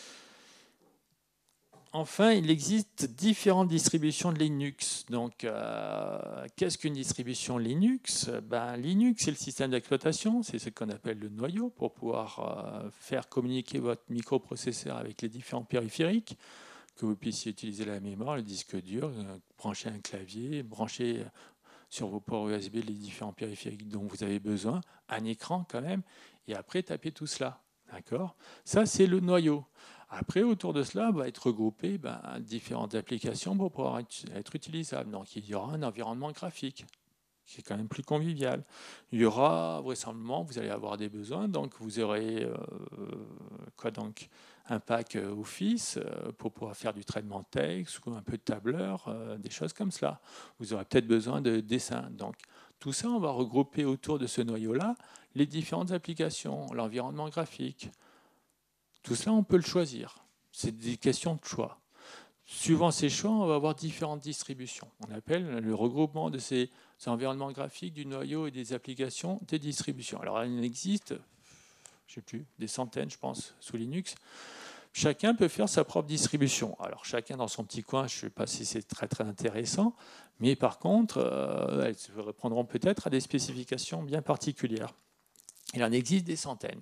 Enfin, il existe différentes distributions de Linux. Donc, euh, qu'est-ce qu'une distribution Linux? Ben, Linux, c'est le système d'exploitation, c'est ce qu'on appelle le noyau pour pouvoir euh, faire communiquer votre microprocesseur avec les différents périphériques, que vous puissiez utiliser la mémoire, le disque dur, euh, brancher un clavier, brancher sur vos ports U S B les différents périphériques dont vous avez besoin, un écran quand même, et après taper tout cela. D'accord? Ça, c'est le noyau. Après, autour de cela, va être regroupé ben, différentes applications pour pouvoir être utilisables. Donc, il y aura un environnement graphique qui est quand même plus convivial. Il y aura vraisemblablement, vous allez avoir des besoins, donc vous aurez euh, quoi donc un pack Office euh, pour pouvoir faire du traitement de texte ou un peu de tableur, euh, des choses comme cela. Vous aurez peut-être besoin de dessins. Donc tout ça, on va regrouper autour de ce noyau-là les différentes applications, l'environnement graphique. Tout cela, on peut le choisir. C'est des questions de choix. Suivant ces choix, on va avoir différentes distributions. On appelle le regroupement de ces environnements graphiques, du noyau et des applications des distributions. Alors, il existe, je ne sais plus, des centaines, je pense, sous Linux. Chacun peut faire sa propre distribution. Alors, chacun dans son petit coin, je ne sais pas si c'est très, très intéressant, mais par contre, euh, elles se répondront peut-être à des spécifications bien particulières. Il en existe des centaines.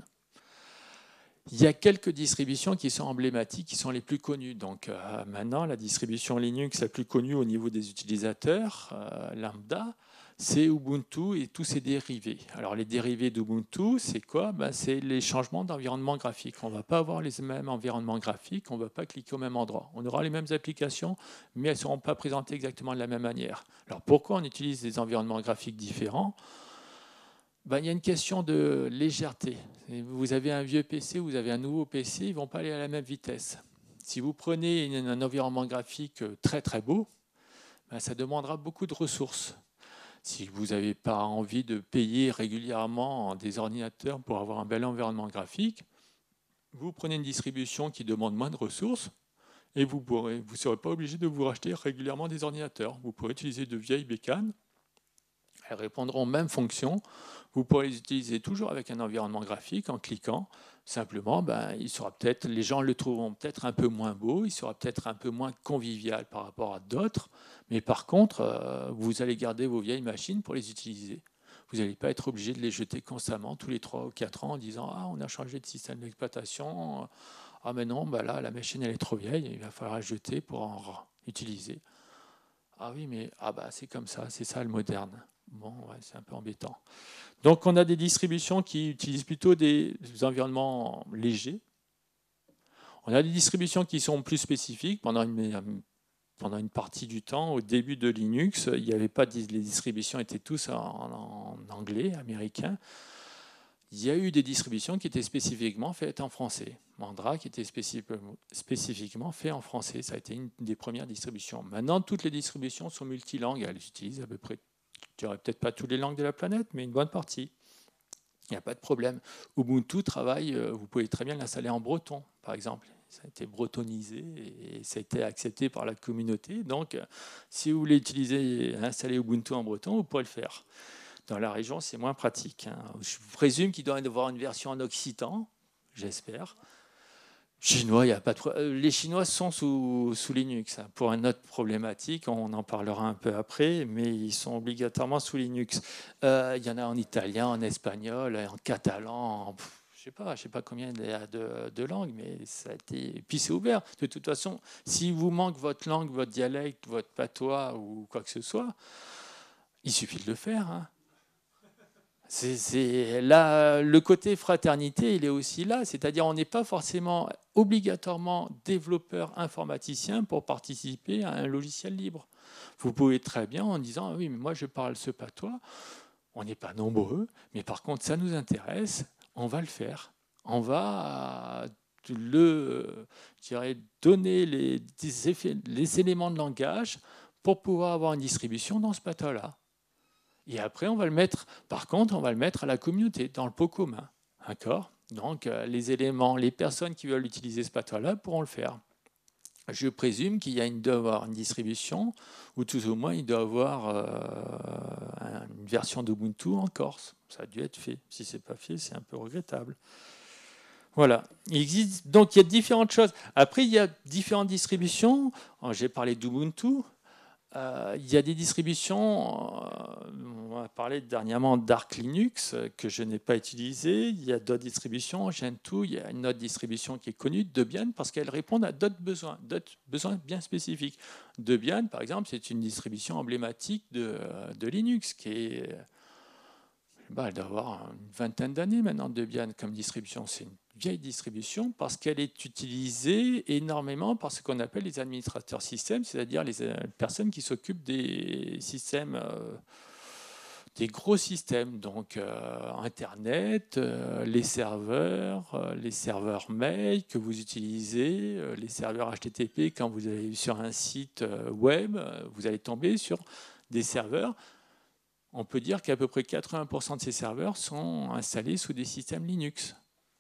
Il y a quelques distributions qui sont emblématiques, qui sont les plus connues. Donc euh, maintenant, la distribution Linux la plus connue au niveau des utilisateurs, euh, lambda, c'est Ubuntu et tous ses dérivés. Alors les dérivés d'Ubuntu, c'est quoi? Ben, c'est les changements d'environnement graphique. On ne va pas avoir les mêmes environnements graphiques, on ne va pas cliquer au même endroit. On aura les mêmes applications, mais elles ne seront pas présentées exactement de la même manière. Alors pourquoi on utilise des environnements graphiques différents? Ben, il y a une question de légèreté. Vous avez un vieux P C, vous avez un nouveau P C, ils ne vont pas aller à la même vitesse. Si vous prenez un environnement graphique très très beau, ben, ça demandera beaucoup de ressources. Si vous n'avez pas envie de payer régulièrement des ordinateurs pour avoir un bel environnement graphique, vous prenez une distribution qui demande moins de ressources et vous ne vous serez pas obligé de vous racheter régulièrement des ordinateurs. Vous pourrez utiliser de vieilles bécanes. Elles répondront aux mêmes fonctions. Vous pourrez les utiliser toujours avec un environnement graphique en cliquant. Simplement, ben, il sera peut-être, les gens le trouveront peut-être un peu moins beau, il sera peut-être un peu moins convivial par rapport à d'autres. Mais par contre, euh, vous allez garder vos vieilles machines pour les utiliser. Vous n'allez pas être obligé de les jeter constamment tous les trois ou quatre ans en disant « Ah, on a changé de système d'exploitation. Ah, mais non, ben là, la machine elle est trop vieille, il va falloir la jeter pour en utiliser. » Ah oui, mais ah bah, c'est comme ça, c'est ça le moderne. Bon, ouais, c'est un peu embêtant. Donc, on a des distributions qui utilisent plutôt des environnements légers. On a des distributions qui sont plus spécifiques. Pendant une, pendant une partie du temps, au début de Linux, il n'y avait pas de, les distributions étaient tous en, en anglais, américain. Il y a eu des distributions qui étaient spécifiquement faites en français. Mandrake était spécifiquement fait en français. Ça a été une des premières distributions. Maintenant, toutes les distributions sont multilangues. Elles utilisent à peu près, je dirais peut-être pas toutes les langues de la planète, mais une bonne partie. Il n'y a pas de problème. Ubuntu travaille, vous pouvez très bien l'installer en breton, par exemple. Ça a été bretonisé et ça a été accepté par la communauté. Donc, si vous voulez utiliser, installer Ubuntu en breton, vous pourrez le faire. Dans la région, c'est moins pratique. Je présume qu'il doit y avoir une version en occitan, j'espère. Chinois, il y a pas de... Les Chinois sont sous, sous Linux. Pour une autre problématique, on en parlera un peu après, mais ils sont obligatoirement sous Linux. Euh, il y en a en italien, en espagnol, en catalan, en... je sais pas, je sais pas combien il y a de, de langues, mais ça a été. Et puis c'est ouvert. De toute façon, si vous manque votre langue, votre dialecte, votre patois ou quoi que ce soit, il suffit de le faire. Hein. C'est, c'est là, le côté fraternité, il est aussi là. C'est-à-dire, on n'est pas forcément obligatoirement développeur informaticien pour participer à un logiciel libre. Vous pouvez très bien en disant ah oui, mais moi je parle ce patois. On n'est pas nombreux, mais par contre ça nous intéresse. On va le faire. On va le, je dirais, donner les, effets, les éléments de langage pour pouvoir avoir une distribution dans ce patois-là. Et après, on va le mettre, par contre, on va le mettre à la communauté, dans le pot commun. D'accord ? Donc, les éléments, les personnes qui veulent utiliser ce patois-là pourront le faire. Je présume qu'il y a une, doit avoir une distribution, ou tout au moins, il doit y avoir euh, une version d'Ubuntu en Corse. Ça a dû être fait. Si ce n'est pas fait, c'est un peu regrettable. Voilà. Il existe, donc, il y a différentes choses. Après, il y a différentes distributions. J'ai parlé d'Ubuntu. Euh, il y a des distributions, euh, on a parlé dernièrement d'Arch Linux, euh, que je n'ai pas utilisé. Il y a d'autres distributions, Gentoo, il y a une autre distribution qui est connue, Debian, parce qu'elle répond à d'autres besoins, d'autres besoins bien spécifiques. Debian, par exemple, c'est une distribution emblématique de, de Linux, qui est, bah, elle doit avoir une vingtaine d'années maintenant, Debian, comme distribution. C'est une vieille distribution parce qu'elle est utilisée énormément par ce qu'on appelle les administrateurs système, c'est-à-dire les personnes qui s'occupent des systèmes, euh, des gros systèmes, donc euh, Internet, euh, les serveurs, euh, les serveurs mail que vous utilisez, euh, les serveurs H T T P. Quand vous allez sur un site euh, web, vous allez tomber sur des serveurs. On peut dire qu'à peu près quatre-vingts pour cent de ces serveurs sont installés sous des systèmes Linux.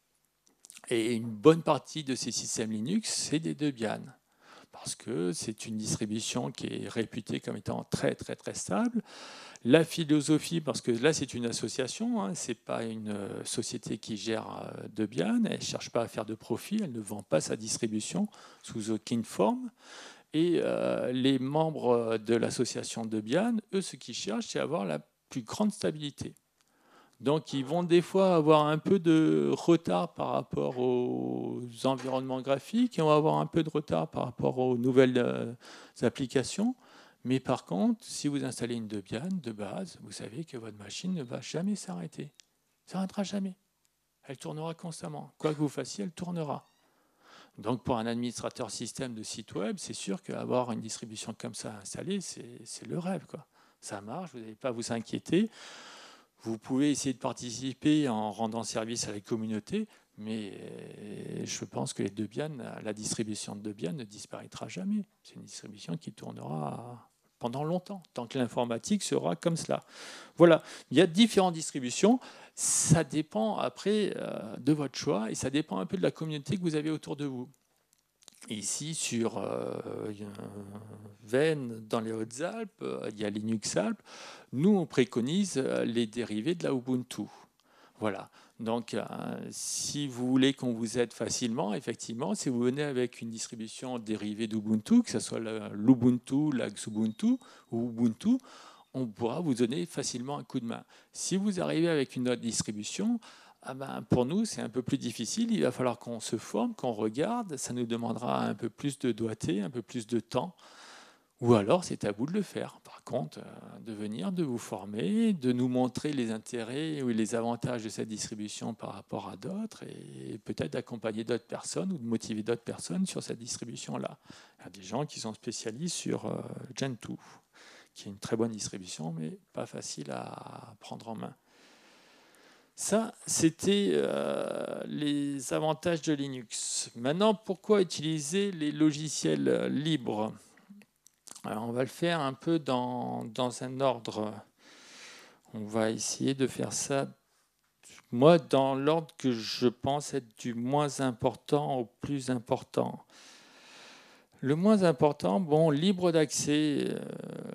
Et une bonne partie de ces systèmes Linux, c'est des Debian, parce que c'est une distribution qui est réputée comme étant très, très, très stable. La philosophie, parce que là, c'est une association, hein, ce n'est pas une société qui gère Debian, elle ne cherche pas à faire de profit, elle ne vend pas sa distribution sous aucune forme. Et euh, les membres de l'association Debian, eux, ce qu'ils cherchent, c'est avoir la plus grande stabilité. Donc, ils vont des fois avoir un peu de retard par rapport aux environnements graphiques et on va avoir un peu de retard par rapport aux nouvelles euh, applications. Mais par contre, si vous installez une Debian de base, vous savez que votre machine ne va jamais s'arrêter. Ça n'arrêtera jamais. Elle tournera constamment. Quoi que vous fassiez, elle tournera. Donc, pour un administrateur système de site web, c'est sûr qu'avoir une distribution comme ça installée, c'est le rêve, quoi. Ça marche, vous n'allez pas vous inquiéter. Vous pouvez essayer de participer en rendant service à la communauté, mais je pense que les Debian, la distribution de Debian ne disparaîtra jamais. C'est une distribution qui tournera pendant longtemps, tant que l'informatique sera comme cela. Voilà, il y a différentes distributions. Ça dépend après de votre choix et ça dépend un peu de la communauté que vous avez autour de vous. Ici, sur euh, Vennes, dans les Hautes-Alpes, il y a Linux Alpes. Nous, on préconise les dérivés de la Ubuntu. Voilà. Donc, euh, si vous voulez qu'on vous aide facilement, effectivement, si vous venez avec une distribution dérivée d'Ubuntu, que ce soit l'Ubuntu, la Xubuntu ou Ubuntu, on pourra vous donner facilement un coup de main. Si vous arrivez avec une autre distribution, ah ben, pour nous, c'est un peu plus difficile. Il va falloir qu'on se forme, qu'on regarde. Ça nous demandera un peu plus de doigté, un peu plus de temps. Ou alors, c'est à vous de le faire. Par par contre, euh, de venir, de vous former, de nous montrer les intérêts ou les avantages de cette distribution par rapport à d'autres et peut-être d'accompagner d'autres personnes ou de motiver d'autres personnes sur cette distribution-là. Il y a des gens qui sont spécialistes sur euh, Gentoo, qui est une très bonne distribution, mais pas facile à prendre en main. Ça, c'était euh, les avantages de Linux. Maintenant, pourquoi utiliser les logiciels libres ? Alors, on va le faire un peu dans, dans un ordre. On va essayer de faire ça, moi, dans l'ordre que je pense être du moins important au plus important. Le moins important, bon, libre d'accès, euh,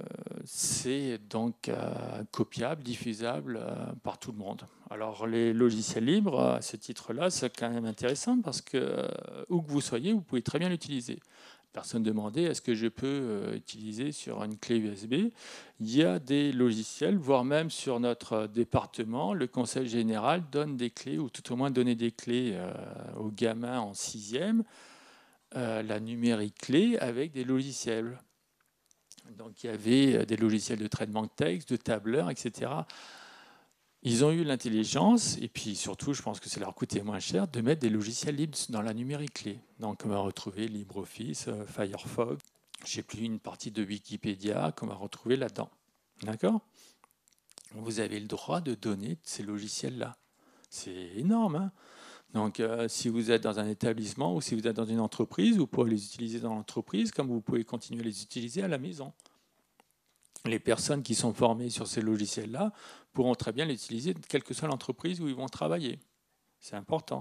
c'est donc euh, copiable, diffusable euh, par tout le monde. Alors les logiciels libres, à ce titre-là, c'est quand même intéressant parce que euh, où que vous soyez, vous pouvez très bien l'utiliser. Personne ne demandait est-ce que je peux euh, utiliser sur une clé U S B. Il y a des logiciels, voire même sur notre département, le Conseil général donne des clés, ou tout au moins donner des clés euh, aux gamins en sixième. Euh, la numérique clé avec des logiciels. Donc il y avait des logiciels de traitement de texte, de tableur, et cetera. Ils ont eu l'intelligence, et puis surtout, je pense que ça leur coûtait moins cher, de mettre des logiciels libres dans la numérique clé. Donc on va retrouver LibreOffice, Firefox, je sais plus, une partie de Wikipédia qu'on va retrouver là-dedans. D'accord ? Vous avez le droit de donner ces logiciels-là. C'est énorme, hein ? Donc, euh, si vous êtes dans un établissement ou si vous êtes dans une entreprise, vous pouvez les utiliser dans l'entreprise comme vous pouvez continuer à les utiliser à la maison. Les personnes qui sont formées sur ces logiciels-là pourront très bien les utiliser, quelle que soit l'entreprise où ils vont travailler. C'est important.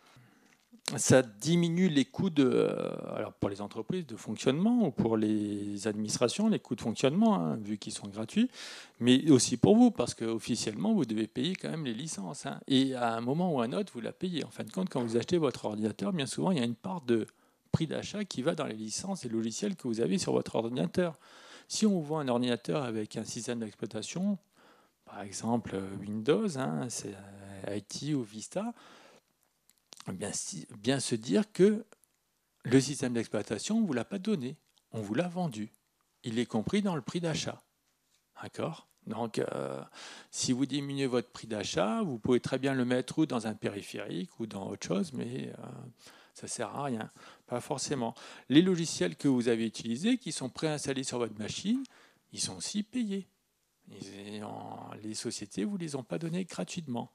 Ça diminue les coûts de, alors pour les entreprises de fonctionnement ou pour les administrations, les coûts de fonctionnement, hein, vu qu'ils sont gratuits, mais aussi pour vous, parce qu'officiellement, vous devez payer quand même les licences. Hein, et à un moment ou à un autre, vous la payez. En fin de compte, quand vous achetez votre ordinateur, bien souvent, il y a une part de prix d'achat qui va dans les licences et logiciels que vous avez sur votre ordinateur. Si on vous vend un ordinateur avec un système d'exploitation, par exemple Windows, hein, c'est I T ou Vista, Bien, bien se dire que le système d'exploitation, on ne vous l'a pas donné, on vous l'a vendu. Il est compris dans le prix d'achat. D'accord ? Donc, euh, si vous diminuez votre prix d'achat, vous pouvez très bien le mettre ou dans un périphérique ou dans autre chose, mais euh, ça ne sert à rien. Pas forcément. Les logiciels que vous avez utilisés, qui sont préinstallés sur votre machine, ils sont aussi payés. Ils, en, les sociétés ne vous les ont pas donnés gratuitement.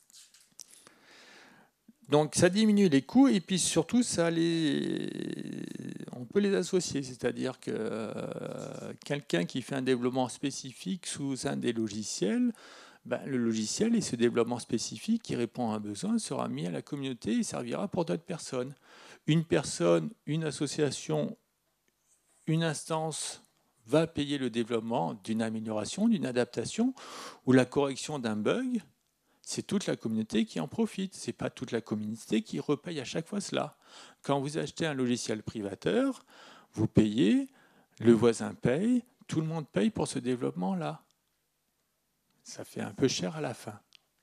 Donc ça diminue les coûts et puis surtout ça les... on peut les associer, c'est-à-dire que euh, quelqu'un qui fait un développement spécifique sous un des logiciels, ben, le logiciel et ce développement spécifique qui répond à un besoin sera mis à la communauté et servira pour d'autres personnes. Une personne, une association, une instance va payer le développement d'une amélioration, d'une adaptation ou la correction d'un bug. C'est toute la communauté qui en profite. Ce n'est pas toute la communauté qui repaye à chaque fois cela. Quand vous achetez un logiciel privateur, vous payez, le voisin paye, tout le monde paye pour ce développement-là. Ça fait un peu cher à la fin.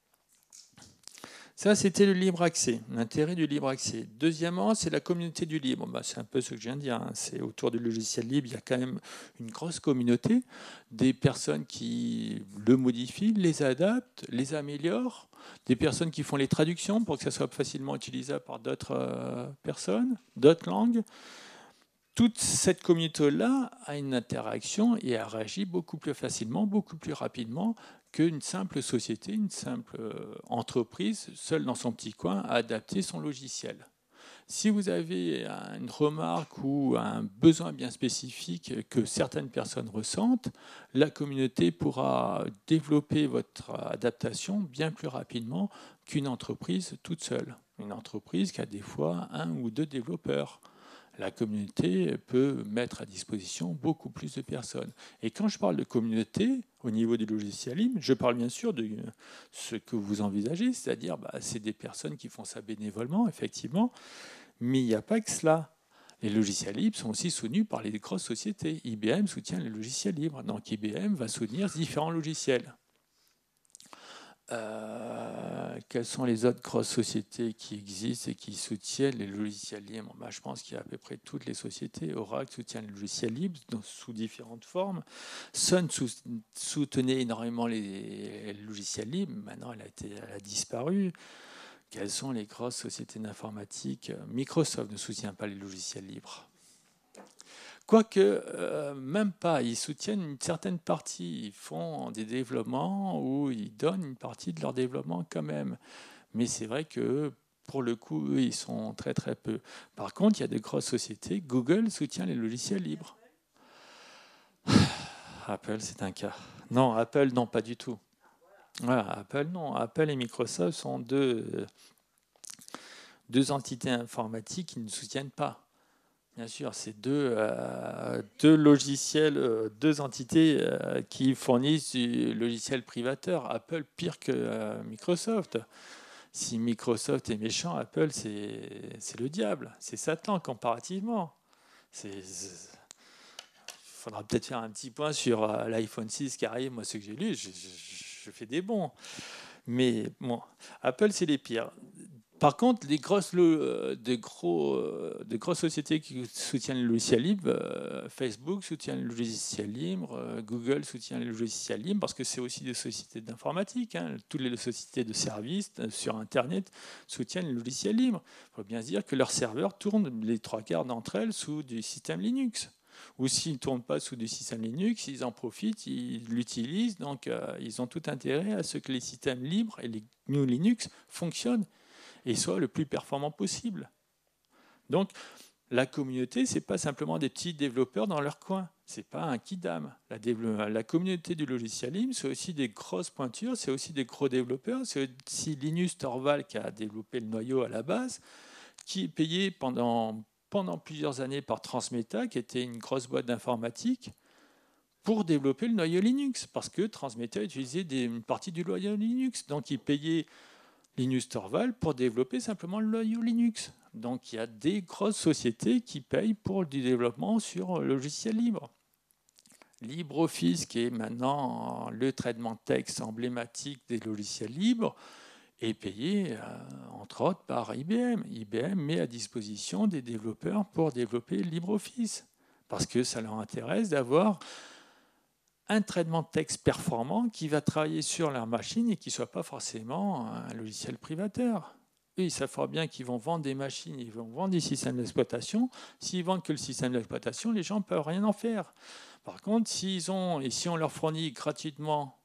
Ça, c'était le libre accès, l'intérêt du libre accès. Deuxièmement, c'est la communauté du libre. Ben, c'est un peu ce que je viens de dire. Hein. C'est autour du logiciel libre, il y a quand même une grosse communauté, des personnes qui le modifient, les adaptent, les améliorent, des personnes qui font les traductions pour que ça soit facilement utilisable par d'autres euh, personnes, d'autres langues. Toute cette communauté-là a une interaction et elle réagit beaucoup plus facilement, beaucoup plus rapidement qu'une simple société, une simple entreprise, seule dans son petit coin, à adapter son logiciel. Si vous avez une remarque ou un besoin bien spécifique que certaines personnes ressentent, la communauté pourra développer votre adaptation bien plus rapidement qu'une entreprise toute seule. Une entreprise qui a des fois un ou deux développeurs. La communauté peut mettre à disposition beaucoup plus de personnes. Et quand je parle de communauté, au niveau du logiciel libre, je parle bien sûr de ce que vous envisagez, c'est-à-dire bah, c'est des personnes qui font ça bénévolement, effectivement, mais il n'y a pas que cela. Les logiciels libres sont aussi soutenus par les grosses sociétés. I B M soutient les logiciels libres, donc I B M va soutenir différents logiciels. Euh, euh, quelles sont les autres grosses sociétés qui existent et qui soutiennent les logiciels libres? Ben, je pense qu'il y a à peu près toutes les sociétés. Oracle soutient les logiciels libres donc, sous différentes formes. Sun soutenait énormément les, les logiciels libres. Maintenant, elle a, été, elle a disparu. Quelles sont les grosses sociétés d'informatique? Microsoft ne soutient pas les logiciels libres. Quoique, euh, même pas, ils soutiennent une certaine partie, ils font des développements où ils donnent une partie de leur développement quand même. Mais c'est vrai que pour le coup, eux, ils sont très très peu. Par contre, il y a de grosses sociétés, Google soutient les logiciels libres. Apple, c'est un cas. Non, Apple, non, pas du tout. Voilà, Apple, non. Apple et Microsoft sont deux, deux entités informatiques qui ne soutiennent pas. Bien sûr, c'est deux, euh, deux logiciels, euh, deux entités euh, qui fournissent du logiciel privateur. Apple, pire que euh, Microsoft. Si Microsoft est méchant, Apple, c'est, c'est le diable. C'est Satan comparativement. Il faudra peut-être faire un petit point sur euh, l'iPhone six qui arrive. Moi, ce que j'ai lu, je, je, je fais des bons. Mais bon, Apple, c'est les pires. Par contre, les grosses, de, gros, de grosses sociétés qui soutiennent le logiciel libre, euh, Facebook soutient le logiciel libre, euh, Google soutient le logiciel libre, parce que c'est aussi des sociétés d'informatique. Hein. Toutes les sociétés de services euh, sur Internet soutiennent le logiciel libre. Il faut bien se dire que leurs serveurs tournent, les trois quarts d'entre elles, sous du système Linux. Ou s'ils ne tournent pas sous du système Linux, ils en profitent, ils l'utilisent, donc euh, ils ont tout intérêt à ce que les systèmes libres et les G N U Linux fonctionnent et soit le plus performant possible. Donc, la communauté, ce n'est pas simplement des petits développeurs dans leur coin. Ce n'est pas un kidam. La, la communauté du logiciel libre, c'est aussi des grosses pointures, c'est aussi des gros développeurs. C'est aussi Linus Torvalds qui a développé le noyau à la base, qui est payé pendant, pendant plusieurs années par Transmeta, qui était une grosse boîte d'informatique, pour développer le noyau Linux, parce que Transmeta utilisait des, une partie du noyau Linux. Donc, il payait Linus Torvalds pour développer simplement le noyau Linux. Donc il y a des grosses sociétés qui payent pour du développement sur le logiciel libre. LibreOffice, qui est maintenant le traitement de texte emblématique des logiciels libres, est payé, euh, entre autres, par I B M. I B M met à disposition des développeurs pour développer LibreOffice, parce que ça leur intéresse d'avoir un traitement de texte performant qui va travailler sur leur machine et qui ne soit pas forcément un logiciel privateur. Eux, ils savent fort bien qu'ils vont vendre des machines, ils vont vendre des systèmes d'exploitation. S'ils vendent que le système d'exploitation, les gens ne peuvent rien en faire. Par contre, s'ils ont, et si on leur fournit gratuitement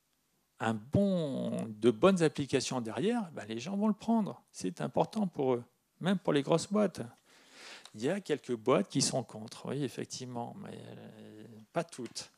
un bon, de bonnes applications derrière, ben les gens vont le prendre. C'est important pour eux, même pour les grosses boîtes. Il y a quelques boîtes qui sont contre, oui, effectivement, mais pas toutes.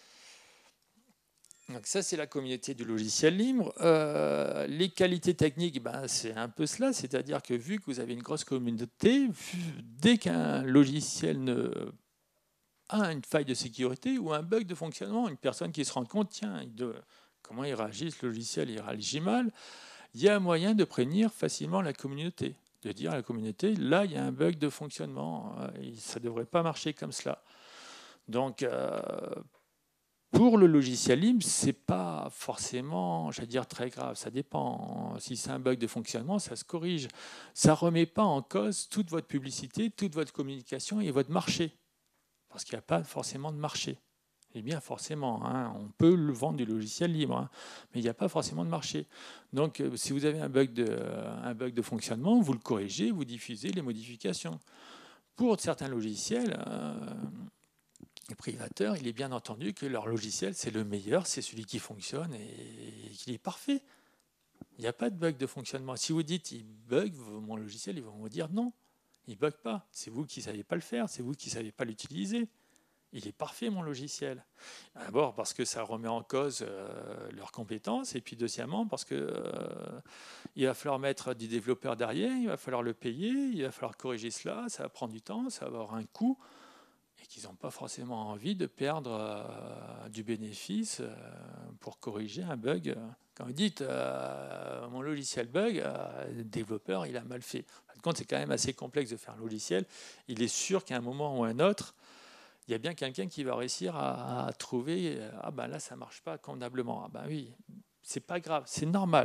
Donc ça, c'est la communauté du logiciel libre. Euh, les qualités techniques, ben, c'est un peu cela, c'est-à-dire que vu que vous avez une grosse communauté, dès qu'un logiciel ne a une faille de sécurité ou un bug de fonctionnement, une personne qui se rend compte, tiens, de, comment il réagit ce logiciel, il réagit mal, il y a un moyen de prévenir facilement la communauté, de dire à la communauté, là, il y a un bug de fonctionnement, ça ne devrait pas marcher comme cela. Donc, euh, pour le logiciel libre, ce n'est pas forcément, j'allais dire, très grave. Ça dépend. Si c'est un bug de fonctionnement, ça se corrige. Ça ne remet pas en cause toute votre publicité, toute votre communication et votre marché. Parce qu'il n'y a pas forcément de marché. Eh bien, forcément, hein, on peut le vendre du logiciel libre, hein, mais il n'y a pas forcément de marché. Donc, euh, si vous avez un bug, de, euh, un bug de fonctionnement, vous le corrigez, vous diffusez les modifications. Pour certains logiciels, euh, les privateurs, il est bien entendu que leur logiciel, c'est le meilleur, c'est celui qui fonctionne et qu'il est parfait. Il n'y a pas de bug de fonctionnement. Si vous dites il bug, mon logiciel, ils vont vous dire non, il ne bug pas. C'est vous qui ne savez pas le faire, c'est vous qui ne savez pas l'utiliser. Il est parfait, mon logiciel. D'abord parce que ça remet en cause euh, leurs compétences, et puis deuxièmement parce qu'il euh, va falloir mettre des développeurs derrière, il va falloir le payer, il va falloir corriger cela, ça va prendre du temps, ça va avoir un coût, et qu'ils n'ont pas forcément envie de perdre euh, du bénéfice euh, pour corriger un bug. Quand vous dites euh, mon logiciel bug, euh, le développeur il a mal fait. En fin de compte, c'est quand même assez complexe de faire un logiciel. Il est sûr qu'à un moment ou à un autre, il y a bien quelqu'un qui va réussir à, à trouver ah ben là ça marche pas convenablement. Ah ben oui, c'est pas grave, c'est normal.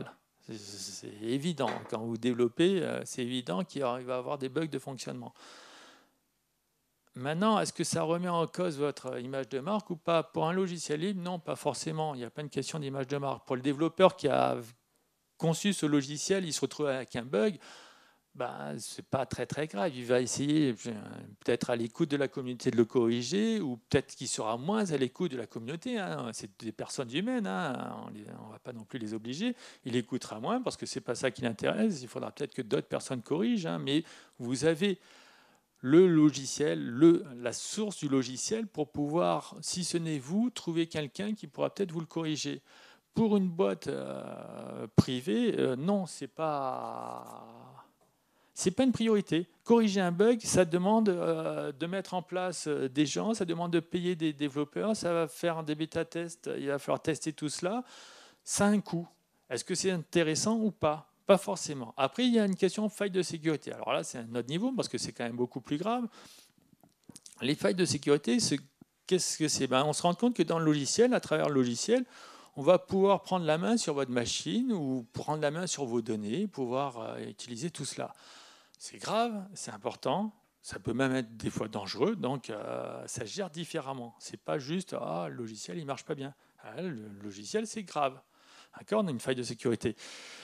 C'est évident. Quand vous développez, c'est évident qu'il va y avoir des bugs de fonctionnement. Maintenant, est-ce que ça remet en cause votre image de marque ou pas? Pour un logiciel libre, non, pas forcément. Il n'y a pas une question d'image de marque. Pour le développeur qui a conçu ce logiciel, il se retrouve avec un bug, ben, ce n'est pas très très grave. Il va essayer peut-être à l'écoute de la communauté de le corriger, ou peut-être qu'il sera moins à l'écoute de la communauté. Hein. C'est des personnes humaines, hein. On ne va pas non plus les obliger. Il écoutera moins parce que ce n'est pas ça qui l'intéresse. Il faudra peut-être que d'autres personnes corrigent. Hein. Mais vous avez le logiciel, le, la source du logiciel pour pouvoir, si ce n'est vous, trouver quelqu'un qui pourra peut-être vous le corriger. Pour une boîte euh, privée, euh, non, c'est pas, c'est pas une priorité. Corriger un bug, ça demande euh, de mettre en place des gens, ça demande de payer des développeurs, ça va faire des bêta-tests, il va falloir tester tout cela. Ça a un coût. Est-ce que c'est intéressant ou pas? Pas forcément. Après, il y a une question de faille de sécurité. Alors là, c'est un autre niveau parce que c'est quand même beaucoup plus grave. Les failles de sécurité, qu'est-ce que c'est? Ben, on se rend compte que dans le logiciel, à travers le logiciel, on va pouvoir prendre la main sur votre machine ou prendre la main sur vos données, pouvoir euh, utiliser tout cela. C'est grave, c'est important. Ça peut même être des fois dangereux, donc euh, ça gère différemment. C'est pas juste ah, le logiciel il marche pas bien. Ah, le logiciel c'est grave. D'accord, on a une faille de sécurité.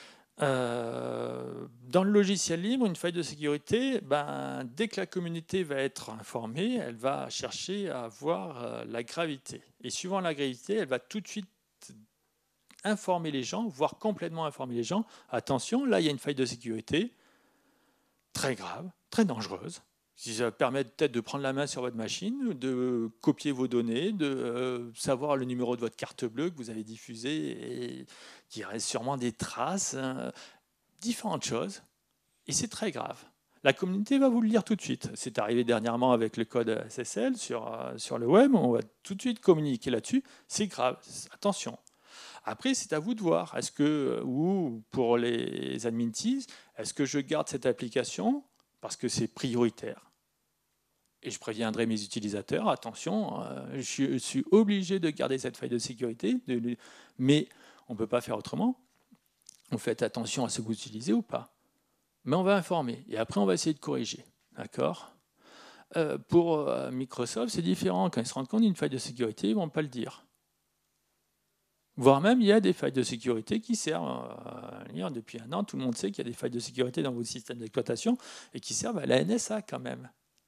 Euh, dans le logiciel libre, une faille de sécurité, ben, dès que la communauté va être informée, elle va chercher à voir euh, la gravité. Et suivant la gravité, elle va tout de suite informer les gens, voire complètement informer les gens. Attention, là, il y a une faille de sécurité très grave, très dangereuse. Si ça permet peut-être de prendre la main sur votre machine, de copier vos données, de euh, savoir le numéro de votre carte bleue que vous avez diffusée et qui reste sûrement des traces, hein, différentes choses. Et c'est très grave. La communauté va vous le dire tout de suite. C'est arrivé dernièrement avec le code S S L sur, euh, sur le web. On va tout de suite communiquer là-dessus. C'est grave. Attention. Après, c'est à vous de voir. Est-ce que, ou pour les admin teams, est-ce que je garde cette application parce que c'est prioritaire? Et je préviendrai mes utilisateurs, attention, euh, je suis obligé de garder cette faille de sécurité, de, mais on ne peut pas faire autrement. Vous faites attention à ce que vous utilisez ou pas. Mais on va informer, et après on va essayer de corriger. D'accord euh, Pour euh, Microsoft, c'est différent. Quand ils se rendent compte d'une faille de sécurité, ils ne vont pas le dire. Voire même, il y a des failles de sécurité qui servent, euh, depuis un an, tout le monde sait qu'il y a des failles de sécurité dans vos systèmes d'exploitation et qui servent à la N S A quand même.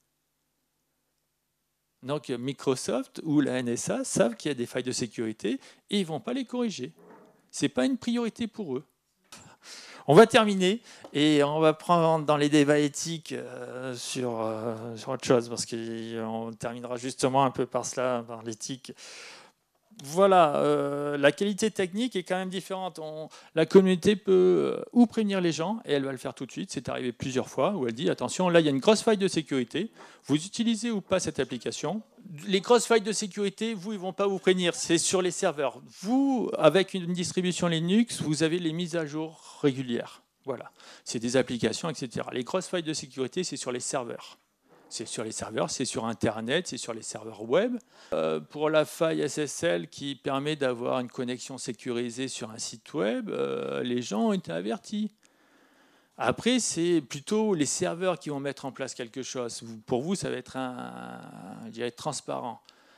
Donc Microsoft ou la N S A savent qu'il y a des failles de sécurité et ils ne vont pas les corriger. Ce n'est pas une priorité pour eux. On va terminer et on va prendre dans les débats éthiques euh, sur, euh, sur autre chose parce qu'on terminera justement un peu par cela, par l'éthique. Voilà, euh, la qualité technique est quand même différente. On, la communauté peut euh, ou prévenir les gens, et elle va le faire tout de suite. C'est arrivé plusieurs fois où elle dit attention, là il y a une grosse faille de sécurité. Vous utilisez ou pas cette application? Les grosses failles de sécurité, vous, ils vont pas vous prévenir. C'est sur les serveurs. Vous, avec une distribution Linux, vous avez les mises à jour régulières. Voilà, c'est des applications, et cetera. Les grosses failles de sécurité, c'est sur les serveurs. C'est sur les serveurs, c'est sur Internet, c'est sur les serveurs web. Euh, pour la faille S S L qui permet d'avoir une connexion sécurisée sur un site web, euh, les gens ont été avertis. Après, c'est plutôt les serveurs qui vont mettre en place quelque chose. Pour vous, ça va être un, je dirais, transparent.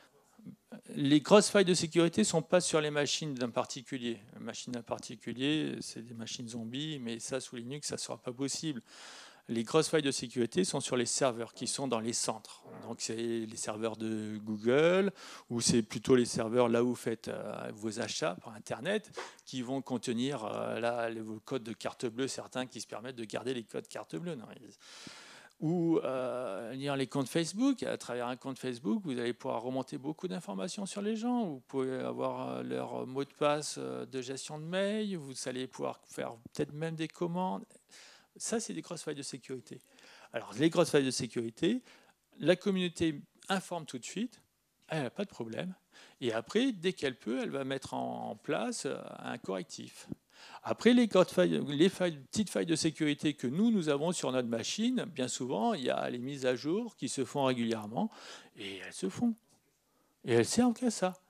Les grosses failles de sécurité ne sont pas sur les machines d'un particulier. Les machines d'un particulier, c'est des machines zombies, mais ça, sous Linux, ça ne sera pas possible. Les grosses failles de sécurité sont sur les serveurs qui sont dans les centres. Donc c'est les serveurs de Google ou c'est plutôt les serveurs là où vous faites euh, vos achats par Internet qui vont contenir euh, là, les, vos codes de carte bleue, certains qui se permettent de garder les codes carte bleue. Non, ou euh, lire les comptes Facebook. À travers un compte Facebook, vous allez pouvoir remonter beaucoup d'informations sur les gens. Vous pouvez avoir leur mot de passe de gestion de mail. Vous allez pouvoir faire peut-être même des commandes. Ça, c'est des grosses failles de sécurité. Alors, les grosses failles de sécurité, la communauté informe tout de suite, elle n'a pas de problème. Et après, dès qu'elle peut, elle va mettre en place un correctif. Après, les, failles, les failles, petites failles de sécurité que nous, nous avons sur notre machine, bien souvent, il y a les mises à jour qui se font régulièrement, et elles se font. Et elles servent qu'à ça.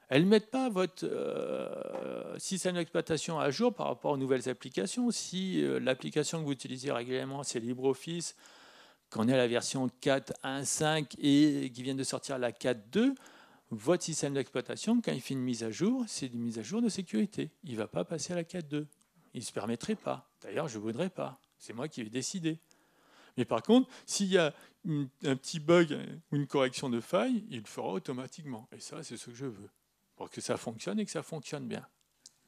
Elles ne mettent pas votre euh, système d'exploitation à jour par rapport aux nouvelles applications. Si euh, l'application que vous utilisez régulièrement, c'est LibreOffice, qu'on est à la version quatre point un point cinq et qui vient de sortir la quatre point deux, votre système d'exploitation, quand il fait une mise à jour, c'est une mise à jour de sécurité. Il ne va pas passer à la quatre point deux. Il ne se permettrait pas. D'ailleurs, je ne voudrais pas. C'est moi qui vais décider. Mais par contre, s'il y a une, un petit bug ou une correction de faille, il le fera automatiquement. Et ça, c'est ce que je veux. Pour que ça fonctionne et que ça fonctionne bien. Comment ?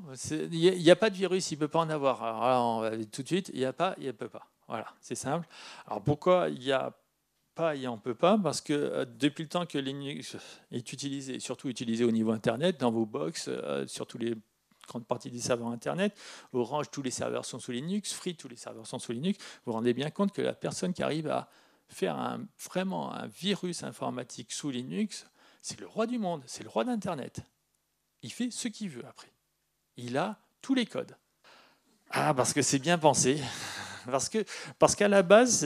Il n'y a, a pas de virus, il ne peut pas en avoir. Alors là, on va tout de suite, il n'y a pas, il ne peut pas. Voilà, c'est simple. Alors pourquoi il n'y a pas et on ne peut pas ? Parce que euh, depuis le temps que Linux est utilisé, surtout utilisé au niveau Internet, dans vos box, euh, sur tous les grande partie des serveurs Internet, Orange, tous les serveurs sont sous Linux, Free, tous les serveurs sont sous Linux, vous vous rendez bien compte que la personne qui arrive à faire un, vraiment un virus informatique sous Linux, c'est le roi du monde, c'est le roi d'Internet. Il fait ce qu'il veut après. Il a tous les codes. Ah, parce que c'est bien pensé. Parce que, parce qu'à la base,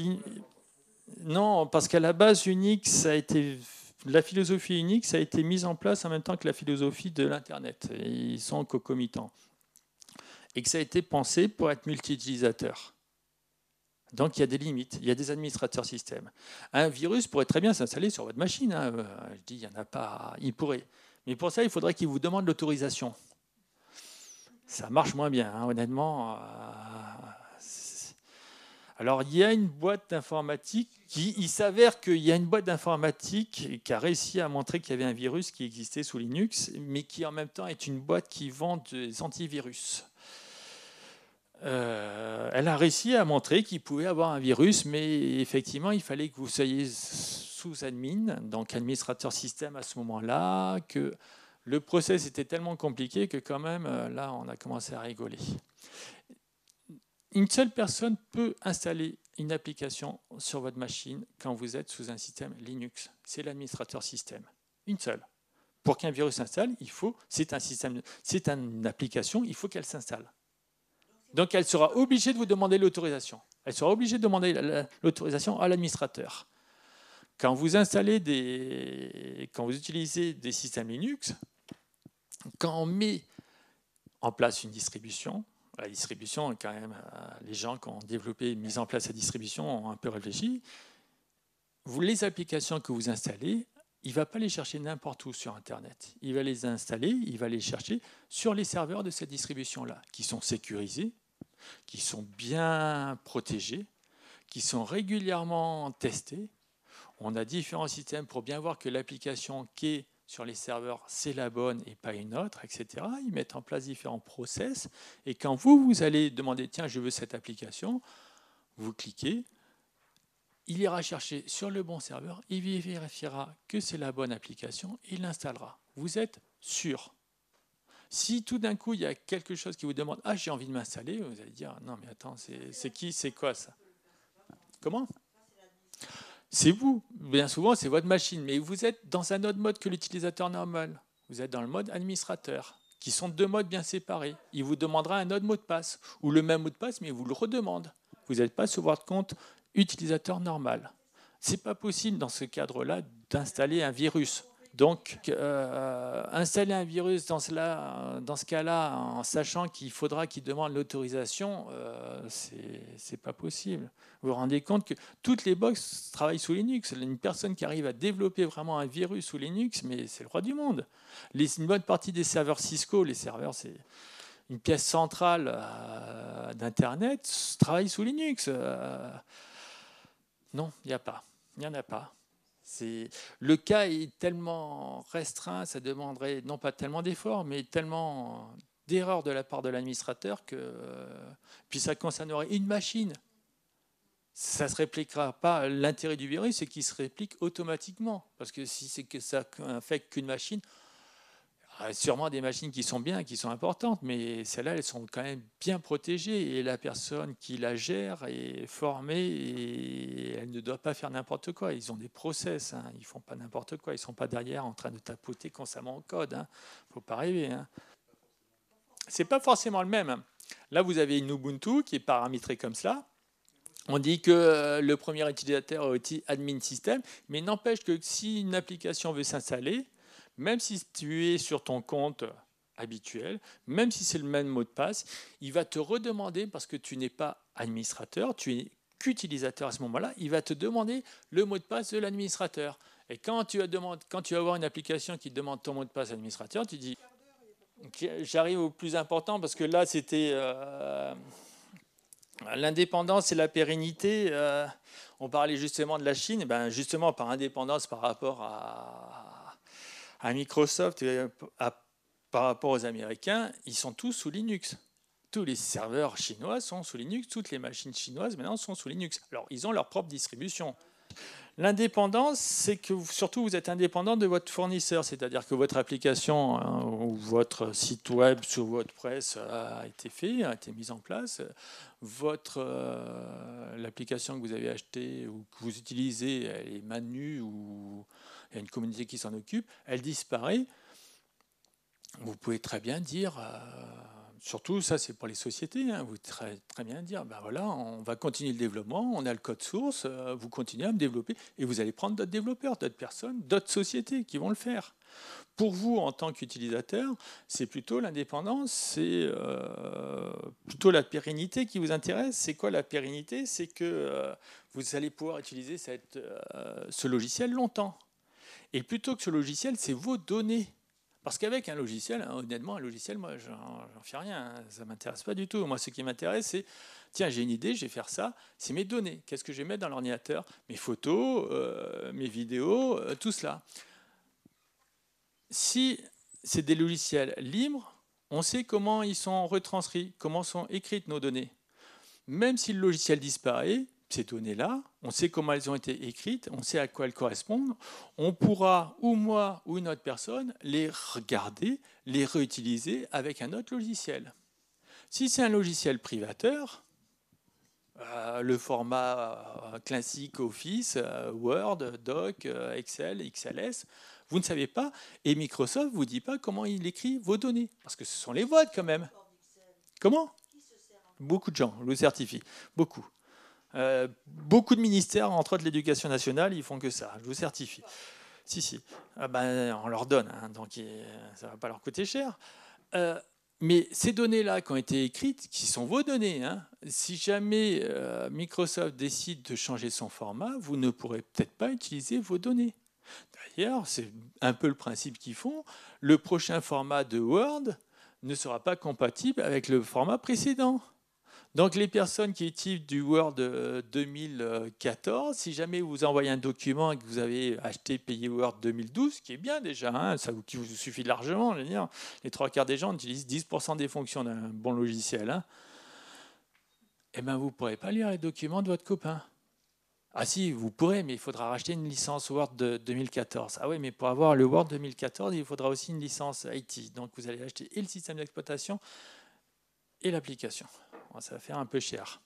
non, parce qu'à la base, Unix a été, la philosophie Unix a été mise en place en même temps que la philosophie de l'Internet. Ils sont concomitants. Et que ça a été pensé pour être multi-utilisateur. Donc il y a des limites, il y a des administrateurs système. Un virus pourrait très bien s'installer sur votre machine. Hein. Je dis, il n'y en a pas, il pourrait. Mais pour ça, il faudrait qu'il vous demande l'autorisation. Ça marche moins bien, hein, honnêtement. Alors, il y a une boîte d'informatique qui, il s'avère qu'il y a une boîte d'informatique qui a réussi à montrer qu'il y avait un virus qui existait sous Linux, mais qui en même temps est une boîte qui vend des antivirus. Euh, elle a réussi à montrer qu'il pouvait avoir un virus, mais effectivement, il fallait que vous soyez sous admin, donc administrateur système à ce moment-là, que le process était tellement compliqué que quand même, là, on a commencé à rigoler. Une seule personne peut installer une application sur votre machine quand vous êtes sous un système Linux. C'est l'administrateur système. Une seule. Pour qu'un virus s'installe, il faut, c'est un système, c'est une application, il faut qu'elle s'installe. Donc elle sera obligée de vous demander l'autorisation. Elle sera obligée de demander l'autorisation à l'administrateur. Quand vous installez des, quand vous utilisez des systèmes Linux, quand on met en place une distribution, la distribution, quand même, les gens qui ont développé et mis en place la distribution ont un peu réfléchi. Vous, les applications que vous installez, il ne va pas les chercher n'importe où sur Internet. Il va les installer, il va les chercher sur les serveurs de cette distribution-là, qui sont sécurisés, qui sont bien protégés, qui sont régulièrement testés. On a différents systèmes pour bien voir que l'application qui est sur les serveurs, c'est la bonne et pas une autre, et cetera. Ils mettent en place différents process. Et quand vous, vous allez demander, tiens, je veux cette application, vous cliquez, il ira chercher sur le bon serveur, il vérifiera que c'est la bonne application et il l'installera. Vous êtes sûr. Si tout d'un coup, il y a quelque chose qui vous demande, ah, j'ai envie de m'installer, vous allez dire, non, mais attends, c'est qui, c'est quoi ça? Comment? C'est vous. Bien souvent, c'est votre machine. Mais vous êtes dans un autre mode que l'utilisateur normal. Vous êtes dans le mode administrateur, qui sont deux modes bien séparés. Il vous demandera un autre mot de passe, ou le même mot de passe, mais il vous le redemande. Vous n'êtes pas sur votre compte utilisateur normal. Ce n'est pas possible, dans ce cadre-là, d'installer un virus. Donc, euh, installer un virus dans ce, là, dans ce cas-là, en sachant qu'il faudra qu'il demande l'autorisation, euh, c'est pas possible. Vous vous rendez compte que toutes les box travaillent sous Linux. Une personne qui arrive à développer vraiment un virus sous Linux, mais c'est le roi du monde. Les, une bonne partie des serveurs Cisco, les serveurs, c'est une pièce centrale euh, d'Internet, travaillent sous Linux. Euh, non, il n'y a pas. Il n'y en a pas. Le cas est tellement restreint, ça demanderait non pas tellement d'efforts, mais tellement d'erreurs de la part de l'administrateur que puis ça concernerait une machine. Ça ne se répliquera pas. L'intérêt du virus, c'est qu'il se réplique automatiquement. Parce que si c'est que ça n'affecte qu'une machine, il y a sûrement des machines qui sont bien, qui sont importantes, mais celles-là, elles sont quand même bien protégées et la personne qui la gère est formée et elle ne doit pas faire n'importe quoi. Ils ont des process, hein. Ils ne font pas n'importe quoi. Ils ne sont pas derrière en train de tapoter constamment au code. Il hein. ne faut pas rêver. Hein. Ce n'est pas forcément le même. Là, vous avez une Ubuntu qui est paramétrée comme cela. On dit que le premier utilisateur est admin système, mais n'empêche que si une application veut s'installer, même si tu es sur ton compte habituel, même si c'est le même mot de passe, il va te redemander, parce que tu n'es pas administrateur, tu es qu'utilisateur à ce moment-là, il va te demander le mot de passe de l'administrateur. Et quand tu, as demandé, quand tu vas avoir une application qui te demande ton mot de passe administrateur, tu dis, j'arrive au plus important, parce que là, c'était euh, l'indépendance et la pérennité. Euh, on parlait justement de la Chine, et ben justement par indépendance par rapport à, à Microsoft, et à, par rapport aux Américains, ils sont tous sous Linux. Tous les serveurs chinois sont sous Linux, toutes les machines chinoises maintenant sont sous Linux. Alors, ils ont leur propre distribution. L'indépendance, c'est que surtout vous êtes indépendant de votre fournisseur, c'est-à-dire que votre application hein, ou votre site web sur WordPress a été fait, a été mis en place. Votre euh, l'application que vous avez achetée ou que vous utilisez, elle est maintenue ou il y a une communauté qui s'en occupe, elle disparaît. Vous pouvez très bien dire, euh, surtout ça c'est pour les sociétés, hein, vous pouvez très, très bien dire, ben voilà, on va continuer le développement, on a le code source, euh, vous continuez à me développer et vous allez prendre d'autres développeurs, d'autres personnes, d'autres sociétés qui vont le faire. Pour vous, en tant qu'utilisateur, c'est plutôt l'indépendance, c'est euh, plutôt la pérennité qui vous intéresse. C'est quoi la pérennité? C'est que euh, vous allez pouvoir utiliser cette, euh, ce logiciel longtemps. Et plutôt que ce logiciel, c'est vos données. Parce qu'avec un logiciel, hein, honnêtement, un logiciel, moi, j'en, j'en fais rien, hein, ça ne m'intéresse pas du tout. Moi, ce qui m'intéresse, c'est, tiens, j'ai une idée, je vais faire ça, c'est mes données. Qu'est-ce que je vais mettre dans l'ordinateur? Mes photos, euh, mes vidéos, euh, tout cela. Si c'est des logiciels libres, on sait comment ils sont retranscrits, comment sont écrites nos données. Même si le logiciel disparaît, ces données-là, on sait comment elles ont été écrites, on sait à quoi elles correspondent, on pourra, ou moi ou une autre personne, les regarder, les réutiliser avec un autre logiciel. Si c'est un logiciel privateur, euh, le format euh, classique Office, euh, Word, Doc, euh, Excel, X L S, vous ne savez pas, et Microsoft ne vous dit pas comment il écrit vos données, parce que ce sont les vôtres quand même. Comment ? Beaucoup de gens, je vous certifie, beaucoup. Euh, beaucoup de ministères, entre autres l'éducation nationale, ils font que ça, je vous certifie. Si, si. Ah ben, on leur donne, hein, donc ça ne va pas leur coûter cher. Euh, mais ces données-là qui ont été écrites, qui sont vos données, hein, si jamais euh, Microsoft décide de changer son format, vous ne pourrez peut-être pas utiliser vos données. D'ailleurs, c'est un peu le principe qu'ils font. Le prochain format de Word ne sera pas compatible avec le format précédent. Donc les personnes qui utilisent du Word deux mille quatorze, si jamais vous envoyez un document et que vous avez acheté, payé Word deux mille douze, ce qui est bien déjà, hein, ça vous, qui vous suffit largement, je veux dire, les trois quarts des gens utilisent dix pour cent des fonctions d'un bon logiciel, hein, eh bien vous ne pourrez pas lire les documents de votre copain. Ah si, vous pourrez, mais il faudra racheter une licence Word de deux mille quatorze. Ah oui, mais pour avoir le Word deux mille quatorze, il faudra aussi une licence I T. Donc vous allez acheter et le système d'exploitation et l'application. Ça va faire un peu cher.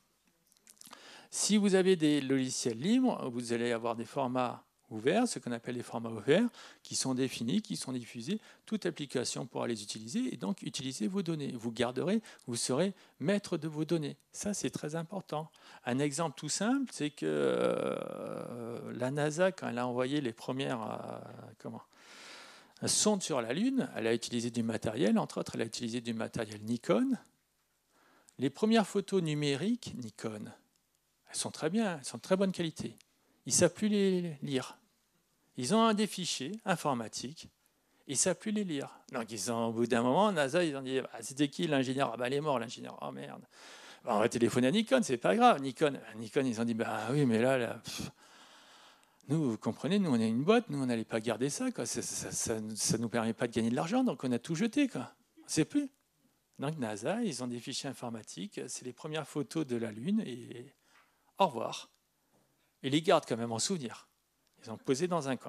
Si vous avez des logiciels libres, vous allez avoir des formats ouverts, ce qu'on appelle les formats ouverts, qui sont définis, qui sont diffusés. Toute application pourra les utiliser et donc utiliser vos données. Vous garderez, vous serez maître de vos données. Ça, c'est très important. Un exemple tout simple, c'est que euh, la NASA, quand elle a envoyé les premières euh, comment, sondes sur la Lune, elle a utilisé du matériel, entre autres, elle a utilisé du matériel Nikon. Les premières photos numériques Nikon, elles sont très bien, elles sont de très bonne qualité. Ils ne savent plus les lire. Ils ont des fichiers informatiques, ils ne savent plus les lire. Donc ils ont, au bout d'un moment, NASA, ils ont dit ah, c'était qui l'ingénieur? Ah ben, elle est morte, l'ingénieur. Oh merde. Ben, on va téléphoner à Nikon, c'est pas grave. Nikon, Nikon, ils ont dit bah oui, mais là, là nous, vous comprenez, nous on est une boîte, nous on n'allait pas garder ça, quoi. Ça ne nous permet pas de gagner de l'argent, donc on a tout jeté, quoi. On ne sait plus. Donc NASA, ils ont des fichiers informatiques, c'est les premières photos de la Lune et au revoir. Ils les gardent quand même en souvenir. Ils ont posé dans un coin.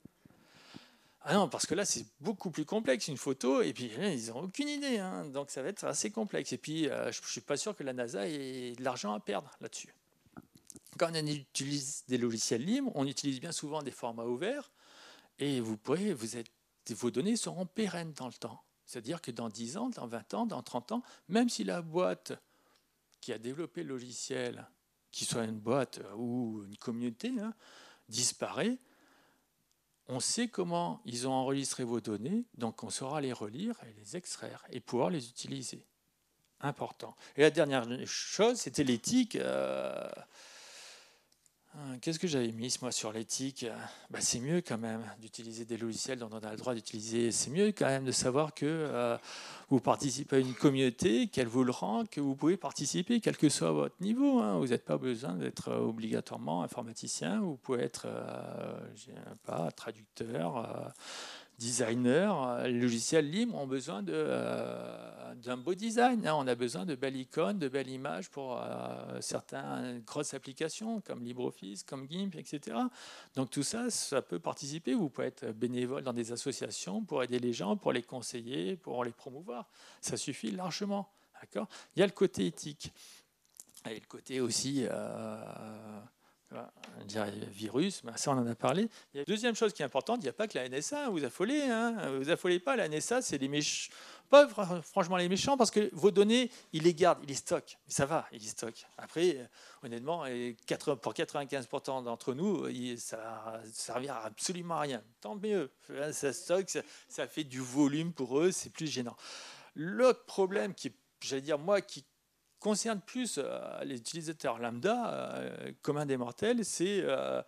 Ah non, parce que là, c'est beaucoup plus complexe, une photo, et puis là, ils n'ont aucune idée, hein, donc ça va être assez complexe. Et puis, euh, je ne suis pas sûr que la NASA ait de l'argent à perdre là-dessus. Quand on utilise des logiciels libres, on utilise bien souvent des formats ouverts, et vous pourrez, vous êtes, vos données seront pérennes dans le temps. C'est-à-dire que dans dix ans, dans vingt ans, dans trente ans, même si la boîte qui a développé le logiciel, qui soit une boîte ou une communauté, hein, disparaît, on sait comment ils ont enregistré vos données, donc on saura les relire et les extraire et pouvoir les utiliser. Important. Et la dernière chose, c'était l'éthique. Euh, Qu'est-ce que j'avais mis moi sur l'éthique? Ben, c'est mieux quand même d'utiliser des logiciels dont on a le droit d'utiliser. C'est mieux quand même de savoir que euh, vous participez à une communauté, qu'elle vous le rend, que vous pouvez participer, quel que soit votre niveau. Hein. Vous n'avez pas besoin d'être obligatoirement informaticien. Vous pouvez être, euh, je sais pas, traducteur, euh, designer. Les logiciels libres ont besoin de, euh, d'un beau design. Hein. On a besoin de belles icônes, de belles images pour euh, certaines grosses applications comme LibreOffice, comme GIMP, et cetera. Donc tout ça, ça peut participer. Vous pouvez être bénévole dans des associations pour aider les gens, pour les conseiller, pour les promouvoir. Ça suffit largement. D'accord ? Il y a le côté éthique. Et le côté aussi... Euh, je dirais virus, mais ça on en a parlé. Il y a une deuxième chose qui est importante, il n'y a pas que la N S A, vous affolez, hein, vous affolez pas, la N S A c'est les méchants, pas franchement les méchants, parce que vos données, ils les gardent, ils les stockent, ça va, ils les stockent. Après, honnêtement, pour quatre-vingt-quinze pour cent d'entre nous, ça ne servira absolument à rien, tant mieux, ça stocke, ça, ça fait du volume pour eux, c'est plus gênant. L'autre problème qui, j'allais dire moi, qui concerne plus euh, les utilisateurs lambda, euh, communs des mortels, c'est euh,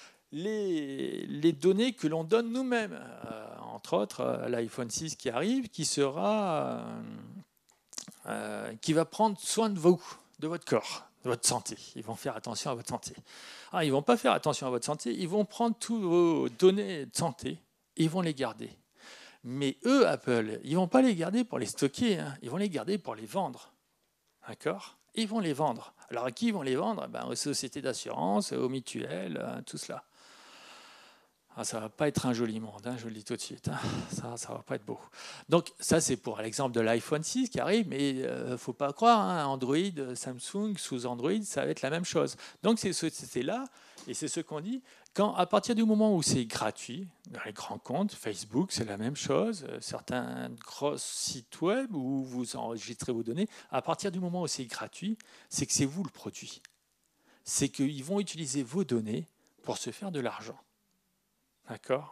les, les données que l'on donne nous-mêmes. Euh, entre autres, euh, l'iPhone six qui arrive, qui sera, euh, euh, qui va prendre soin de vous, de votre corps, de votre santé. Ils vont faire attention à votre santé. Ah, ils ne vont pas faire attention à votre santé, ils vont prendre toutes vos données de santé et ils vont les garder. Mais eux, Apple, ils ne vont pas les garder pour les stocker, hein, ils vont les garder pour les vendre. D'accord ? Ils vont les vendre. Alors à qui ils vont les vendre ? Ben, aux sociétés d'assurance, aux mutuelles, tout cela. Ah, ça ne va pas être un joli monde, hein, je le dis tout de suite. Hein. Ça ne va pas être beau. Donc ça, c'est pour l'exemple de l'iPhone six qui arrive, mais il euh, ne faut pas croire, hein, Android, Samsung, sous Android, ça va être la même chose. Donc ces sociétés-là, et c'est ce qu'on dit, quand, à partir du moment où c'est gratuit, dans les grands comptes, Facebook, c'est la même chose, certains gros sites web où vous enregistrez vos données, à partir du moment où c'est gratuit, c'est que c'est vous le produit. C'est qu'ils vont utiliser vos données pour se faire de l'argent. D'accord ?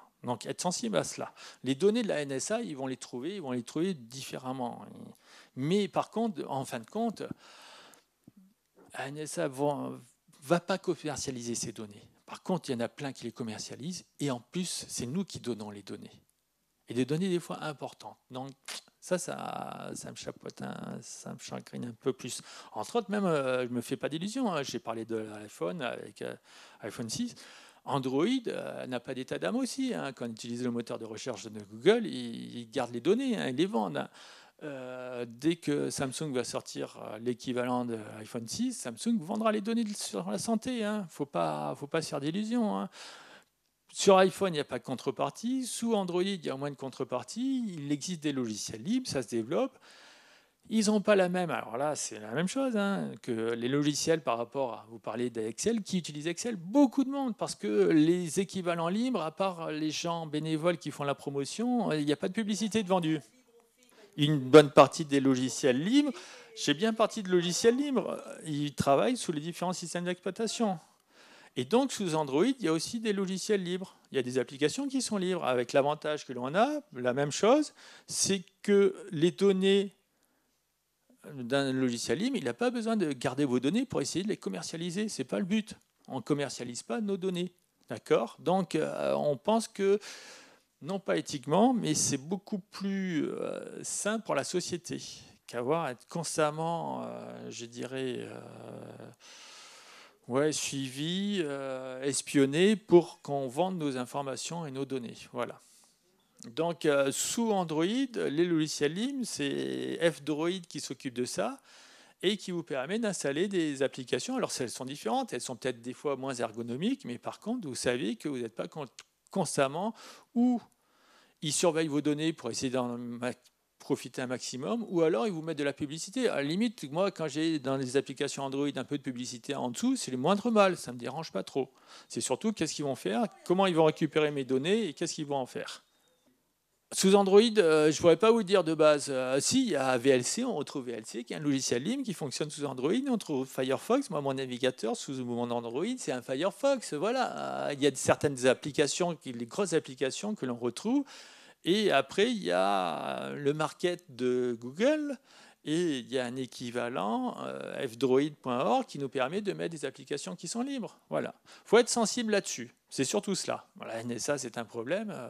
Donc, être sensible à cela. Les données de la N S A, ils vont les trouver, ils vont les trouver différemment. Mais par contre, en fin de compte, la N S A ne va pas commercialiser ces données. Par contre, il y en a plein qui les commercialisent et en plus, c'est nous qui donnons les données. Et des données des fois importantes. Donc, ça, ça, ça me chapeaute, hein, ça me chagrine un peu plus. Entre autres, même, euh, je ne me fais pas d'illusions. Hein, j'ai parlé de l'iPhone avec euh, iPhone six. Android euh, n'a pas d'état d'âme aussi. Hein. Quand on utilise le moteur de recherche de Google, ils, ils gardent les données, hein, ils les vendent. Hein. Euh, dès que Samsung va sortir l'équivalent de l'iPhone six, Samsung vendra les données sur la santé. Il hein. ne faut pas, faut pas se faire d'illusions. Hein. Sur iPhone, il n'y a pas de contrepartie. Sous Android, il y a moins de contrepartie. Il existe des logiciels libres, ça se développe. Ils n'ont pas la même, alors là c'est la même chose, hein, que les logiciels par rapport à, vous parlez d'Excel, qui utilisent Excel, beaucoup de monde, parce que les équivalents libres, à part les gens bénévoles qui font la promotion, il n'y a pas de publicité de vendu. Une bonne partie des logiciels libres, j'ai bien partie de logiciels libres, ils travaillent sous les différents systèmes d'exploitation. Et donc sous Android, il y a aussi des logiciels libres. Il y a des applications qui sont libres, avec l'avantage que l'on a, la même chose, c'est que les données d'un logiciel libre, il n'a pas besoin de garder vos données pour essayer de les commercialiser. Ce n'est pas le but. On ne commercialise pas nos données. D'accord ? Donc, euh, on pense que, non pas éthiquement, mais c'est beaucoup plus euh, sain pour la société qu'avoir à être constamment, euh, je dirais, euh, ouais, suivi, euh, espionné pour qu'on vende nos informations et nos données. Voilà. Donc, euh, sous Android, les logiciels libres, c'est F-Droid qui s'occupe de ça et qui vous permet d'installer des applications. Alors, elles sont différentes, elles sont peut-être des fois moins ergonomiques, mais par contre, vous savez que vous n'êtes pas constamment ou ils surveillent vos données pour essayer d'en profiter un maximum, ou alors ils vous mettent de la publicité. À la limite, moi, quand j'ai dans les applications Android un peu de publicité en dessous, c'est le moindre mal, ça ne me dérange pas trop. C'est surtout qu'est-ce qu'ils vont faire, comment ils vont récupérer mes données et qu'est-ce qu'ils vont en faire. Sous Android, euh, je ne pourrais pas vous dire de base. Euh, si, il y a V L C, on retrouve V L C, qui est un logiciel libre qui fonctionne sous Android. On trouve Firefox. Moi, mon navigateur sous mon Android, c'est un Firefox. Voilà. Euh, il y a certaines applications, les grosses applications que l'on retrouve. Et après, il y a le market de Google. Et il y a un équivalent, euh, f droid point org, qui nous permet de mettre des applications qui sont libres. Voilà. Il faut être sensible là-dessus. C'est surtout cela. Voilà, N S A, c'est un problème. Euh,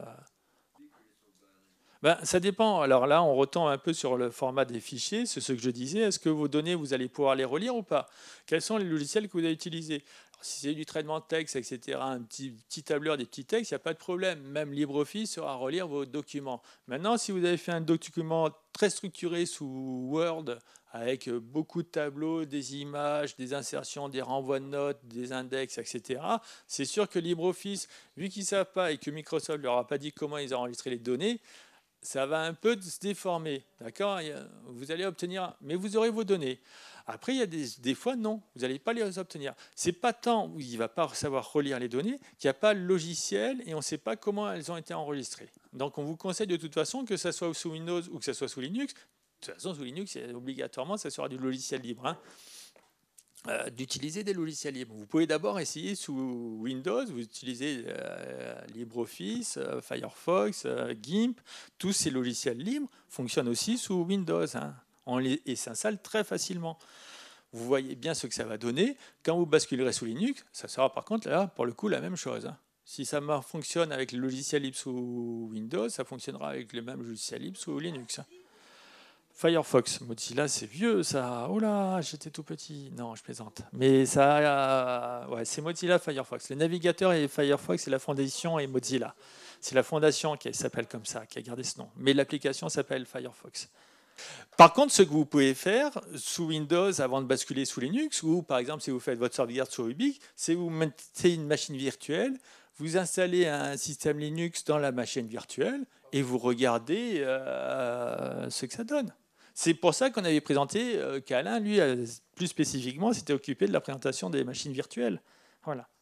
Ben, ça dépend. Alors là, on retombe un peu sur le format des fichiers. C'est ce que je disais. Est-ce que vos données, vous allez pouvoir les relire ou pas? Quels sont les logiciels que vous allez utiliser? Alors, si c'est du traitement de texte, et cetera, un petit, petit tableur, des petits textes, il n'y a pas de problème. Même LibreOffice saura relire vos documents. Maintenant, si vous avez fait un document très structuré sous Word, avec beaucoup de tableaux, des images, des insertions, des renvois de notes, des index, et cetera, c'est sûr que LibreOffice, vu qu'ils ne savent pas et que Microsoft ne leur a pas dit comment ils ont enregistré les données, ça va un peu se déformer, d'accord? Vous allez obtenir, mais vous aurez vos données. Après, il y a des, des fois, non, vous n'allez pas les obtenir. C'est pas tant où il ne va pas savoir relire les données qu'il n'y a pas le logiciel et on ne sait pas comment elles ont été enregistrées. Donc, on vous conseille de toute façon que ça soit sous Windows ou que ça soit sous Linux. De toute façon, sous Linux, obligatoirement, ça sera du logiciel libre. Hein. Euh, d'utiliser des logiciels libres. Vous pouvez d'abord essayer sous Windows, vous utilisez euh, LibreOffice, euh, Firefox, euh, GIMP, tous ces logiciels libres fonctionnent aussi sous Windows. Hein. On les, et s'installe très facilement. Vous voyez bien ce que ça va donner. Quand vous basculerez sous Linux, ça sera par contre là, pour le coup, la même chose. Hein. Si ça fonctionne avec le logiciel libre sous Windows, ça fonctionnera avec le même logiciel libre sous Linux. Firefox, Mozilla, c'est vieux ça. Oh là, j'étais tout petit. Non, je plaisante. Mais ça, euh, ouais, c'est Mozilla Firefox. Le navigateur et Firefox, c'est la fondation et Mozilla. C'est la fondation qui s'appelle comme ça, qui a gardé ce nom. Mais l'application s'appelle Firefox. Par contre, ce que vous pouvez faire sous Windows avant de basculer sous Linux, ou par exemple si vous faites votre sauvegarde sur Ubix, c'est vous mettez une machine virtuelle, vous installez un système Linux dans la machine virtuelle et vous regardez euh, ce que ça donne. C'est pour ça qu'on avait présenté euh, qu'Alain, lui, plus spécifiquement, s'était occupé de la présentation des machines virtuelles. Voilà.